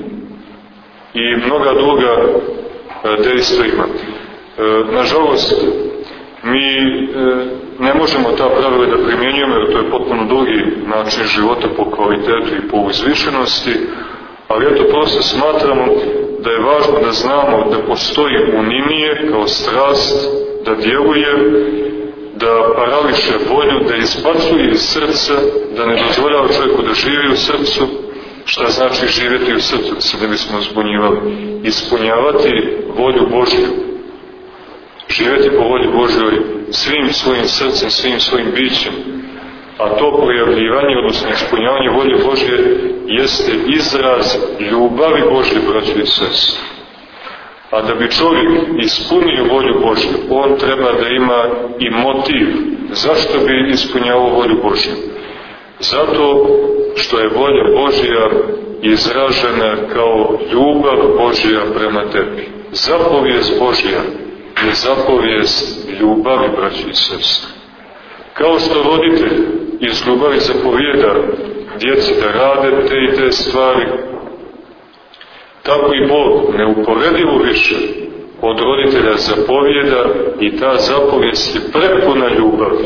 I mnoga druga dejstva ima. Nažalost, mi ne možemo ta pravila da primjenjujemo, jer to je potpuno drugi način života po kvalitetu i po uzvišenosti, ali eto prosto smatramo da je važno da znamo da postoji Ninije kao strast, da djeluje, da parališe volju, da izbacuje iz srca, da ne dozvoljava čovjeku da živi u srcu. Šta znači živjeti u srcu, da se ne bismo zbunjivali? Ispunjavati volju Božju. Živjeti po volji Božjoj svim svojim srcem, svim svojim bićem. A to projavljivanje, odnosno ispunjavanje volje Božje, jeste izraz ljubavi Božje, braćo i sestre. A da bi čovjek ispunio volju Božju, on treba da ima i motiv. Zašto bi ispunjavao volju Božju? Zato što je volja Božja izražena kao ljubav Božja prema tebi. Zapovijest Božja je zapovijest ljubavi, braći i sestre. Kao što roditelj iz ljubavi zapovijeda djeci da rade te i te stvari, tako i Bog neuporedivo više od roditelja zapovjeda i ta zapovijest je prepuna ljubavi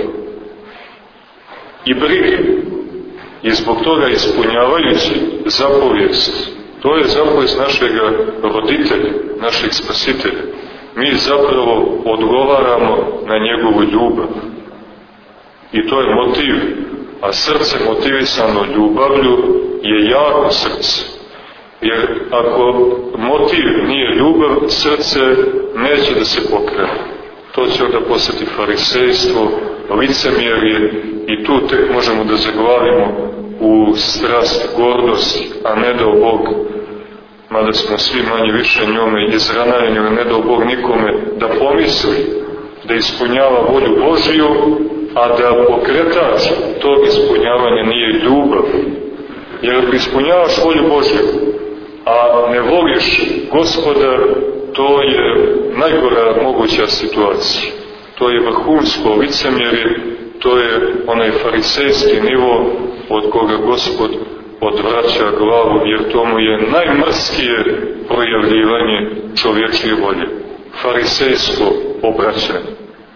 i brige. I zbog toga ispunjavajući zapovijest, to je zapovijest našeg roditelja, našeg spasitelja, mi zapravo odgovaramo na njegovu ljubav. I to je motiv, a srce motivisano ljubavlju je jako srce. Jer ako motiv nije ljubav, srce neće da se pokrene. To će onda postati farisejstvo, licemjerje i tu tek možemo da zaglavimo u strast, gordost, a ne dao Bog, mada smo svi manje više njome izranjeni, ne dao Bog nikome da pomisli da ispunjava volju Božiju, a da pokretač tog ispunjavanja nije ljubav. Jer ako ispunjavaš volju Božju, a ne voliš Gospoda, to je najgora moguća situacija. To je vrhunsko licemjerje, to je onaj farisejski nivo od koga Gospod odvraća glavu, jer to mu je najmrskije projavljivanje čovječje volje. Farisejsko obraćanje.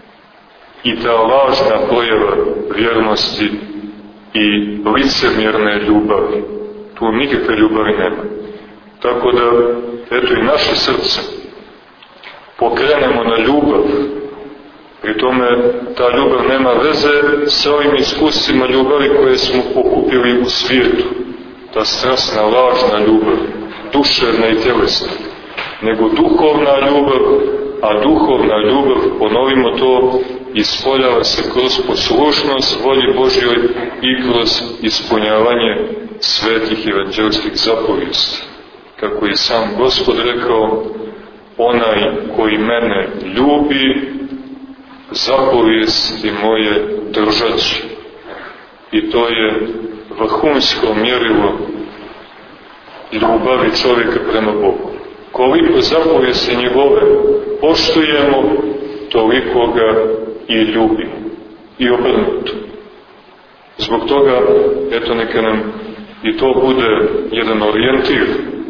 I ta lažna projava vjernosti i licemjerne ljubavi. Tu nikakve ljubavi nema. Tako da, eto i naše srce pokrenemo na ljubav. Pri tome ta ljubav nema veze sa ovim iskustvima ljubavi koje smo pokupili u svijetu. Ta strasna, lažna ljubav, duševna i tjelesna. Nego duhovna ljubav, a duhovna ljubav, ponovimo to, ispoljava se kroz poslušnost volji Božjoj i kroz ispunjavanje svetih evanđelskih zapovijesti. Kako je sam Gospod rekao, onaj koji mene ljubi, zapovijesti moje držat će. I to je vrhunsko mjerilo ljubavi čovjeka prema Bogu. Koliko zapovijesti njegove poštujemo, toliko ga i ljubimo. I obrnuto. Zbog toga, eto neka nam i to bude jedan orijentir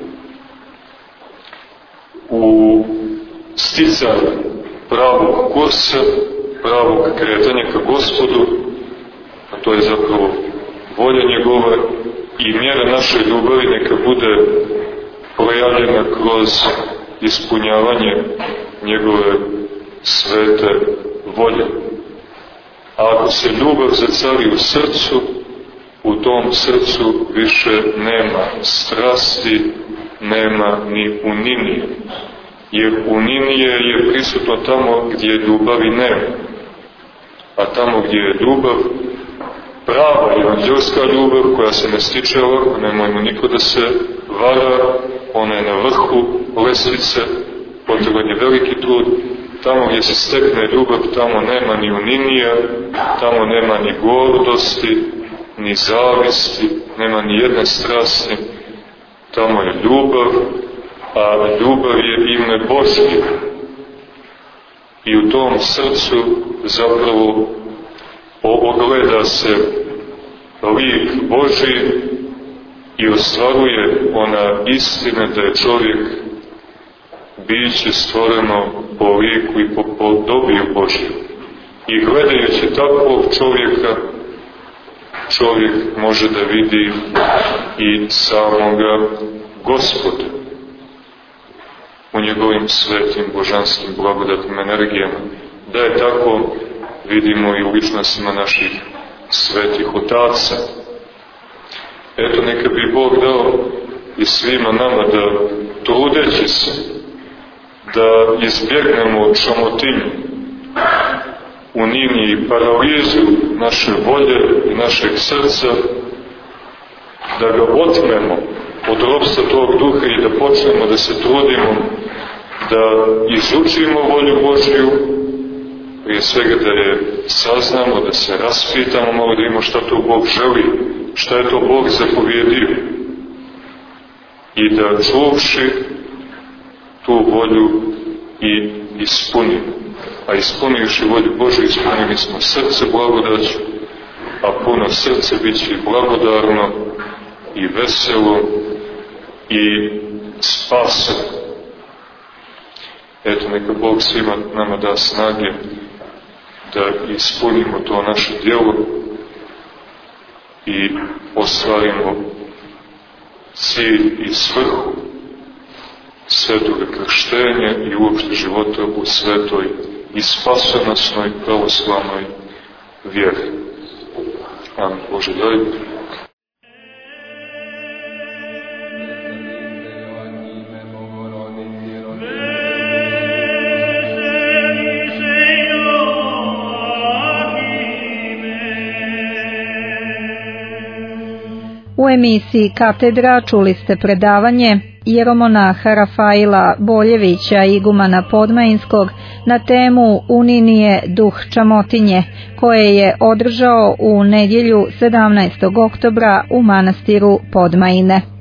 u sticanju pravog kursa, pravog kretanja ka Gospodu, a to je zapravo volja njegova i mjera naše ljubavi neka bude projavljena kroz ispunjavanje njegove svete volje. A ako se ljubav zacari u srcu, u tom srcu više nema strasti, nema ni uninije. Jer uninije je prisutno tamo gdje ljubavi nema. A tamo gdje je ljubav, prava evanđelska ljubav koja se ne stiče ovako, nemojmo niko da se vara, ona je na vrhu lestvice, potreban je veliki trud. Tamo gdje se stekne ljubav, tamo nema ni uninija, tamo nema ni gordosti, ni zavisti, nema ni jedne strasti. Tamo je ljubav, a ljubav je ime Božje. I u tom srcu zapravo ogleda se lik Božji i ostvaruje ona istina da je čovjek biće stvoreno po liku i po podobiju Božju. I gledajući takvog čovjeka, čovjek može da vidi i samoga Gospoda u njegovim svetim, božanskim, blagodatnim energijama. Da je tako, vidimo i u ličnostima naših svetih otaca. Eto, neka bi Bog dao i svima nama da, trudeći se, da izbjegnemo čamotinju, uniniju i paralizu naše volje i našeg srca, da ga otmemo od ropstva tog duha i da počnemo da se trudimo da izučimo volju Božju, prije svega da je saznamo, da se raspitamo malo, da vidimo šta to Bog želi, šta je to Bog zapovjedio i da čuvši tu volju i ispunimo. A ispunivši volju Božju, ispunili smo srce blagodaću, a puno srce bit će blagodarno i veselo i spaseno. Eto, neka Bog svima nama da snage da ispunimo to naše djelo i ostvarimo cilj i svrhu svetog krštenja i uopšte života u svetoj i spasonosnoj pravoslavnoj vjeri. Amen. Bože daj. U emisiji Katedra čuli ste predavanje jeromonaha Rafaila Boljevića, igumana Podmajinskog, na temu Uninije duh Čamotinje, koje je održao u nedjelju 17. oktobra u manastiru Podmajine.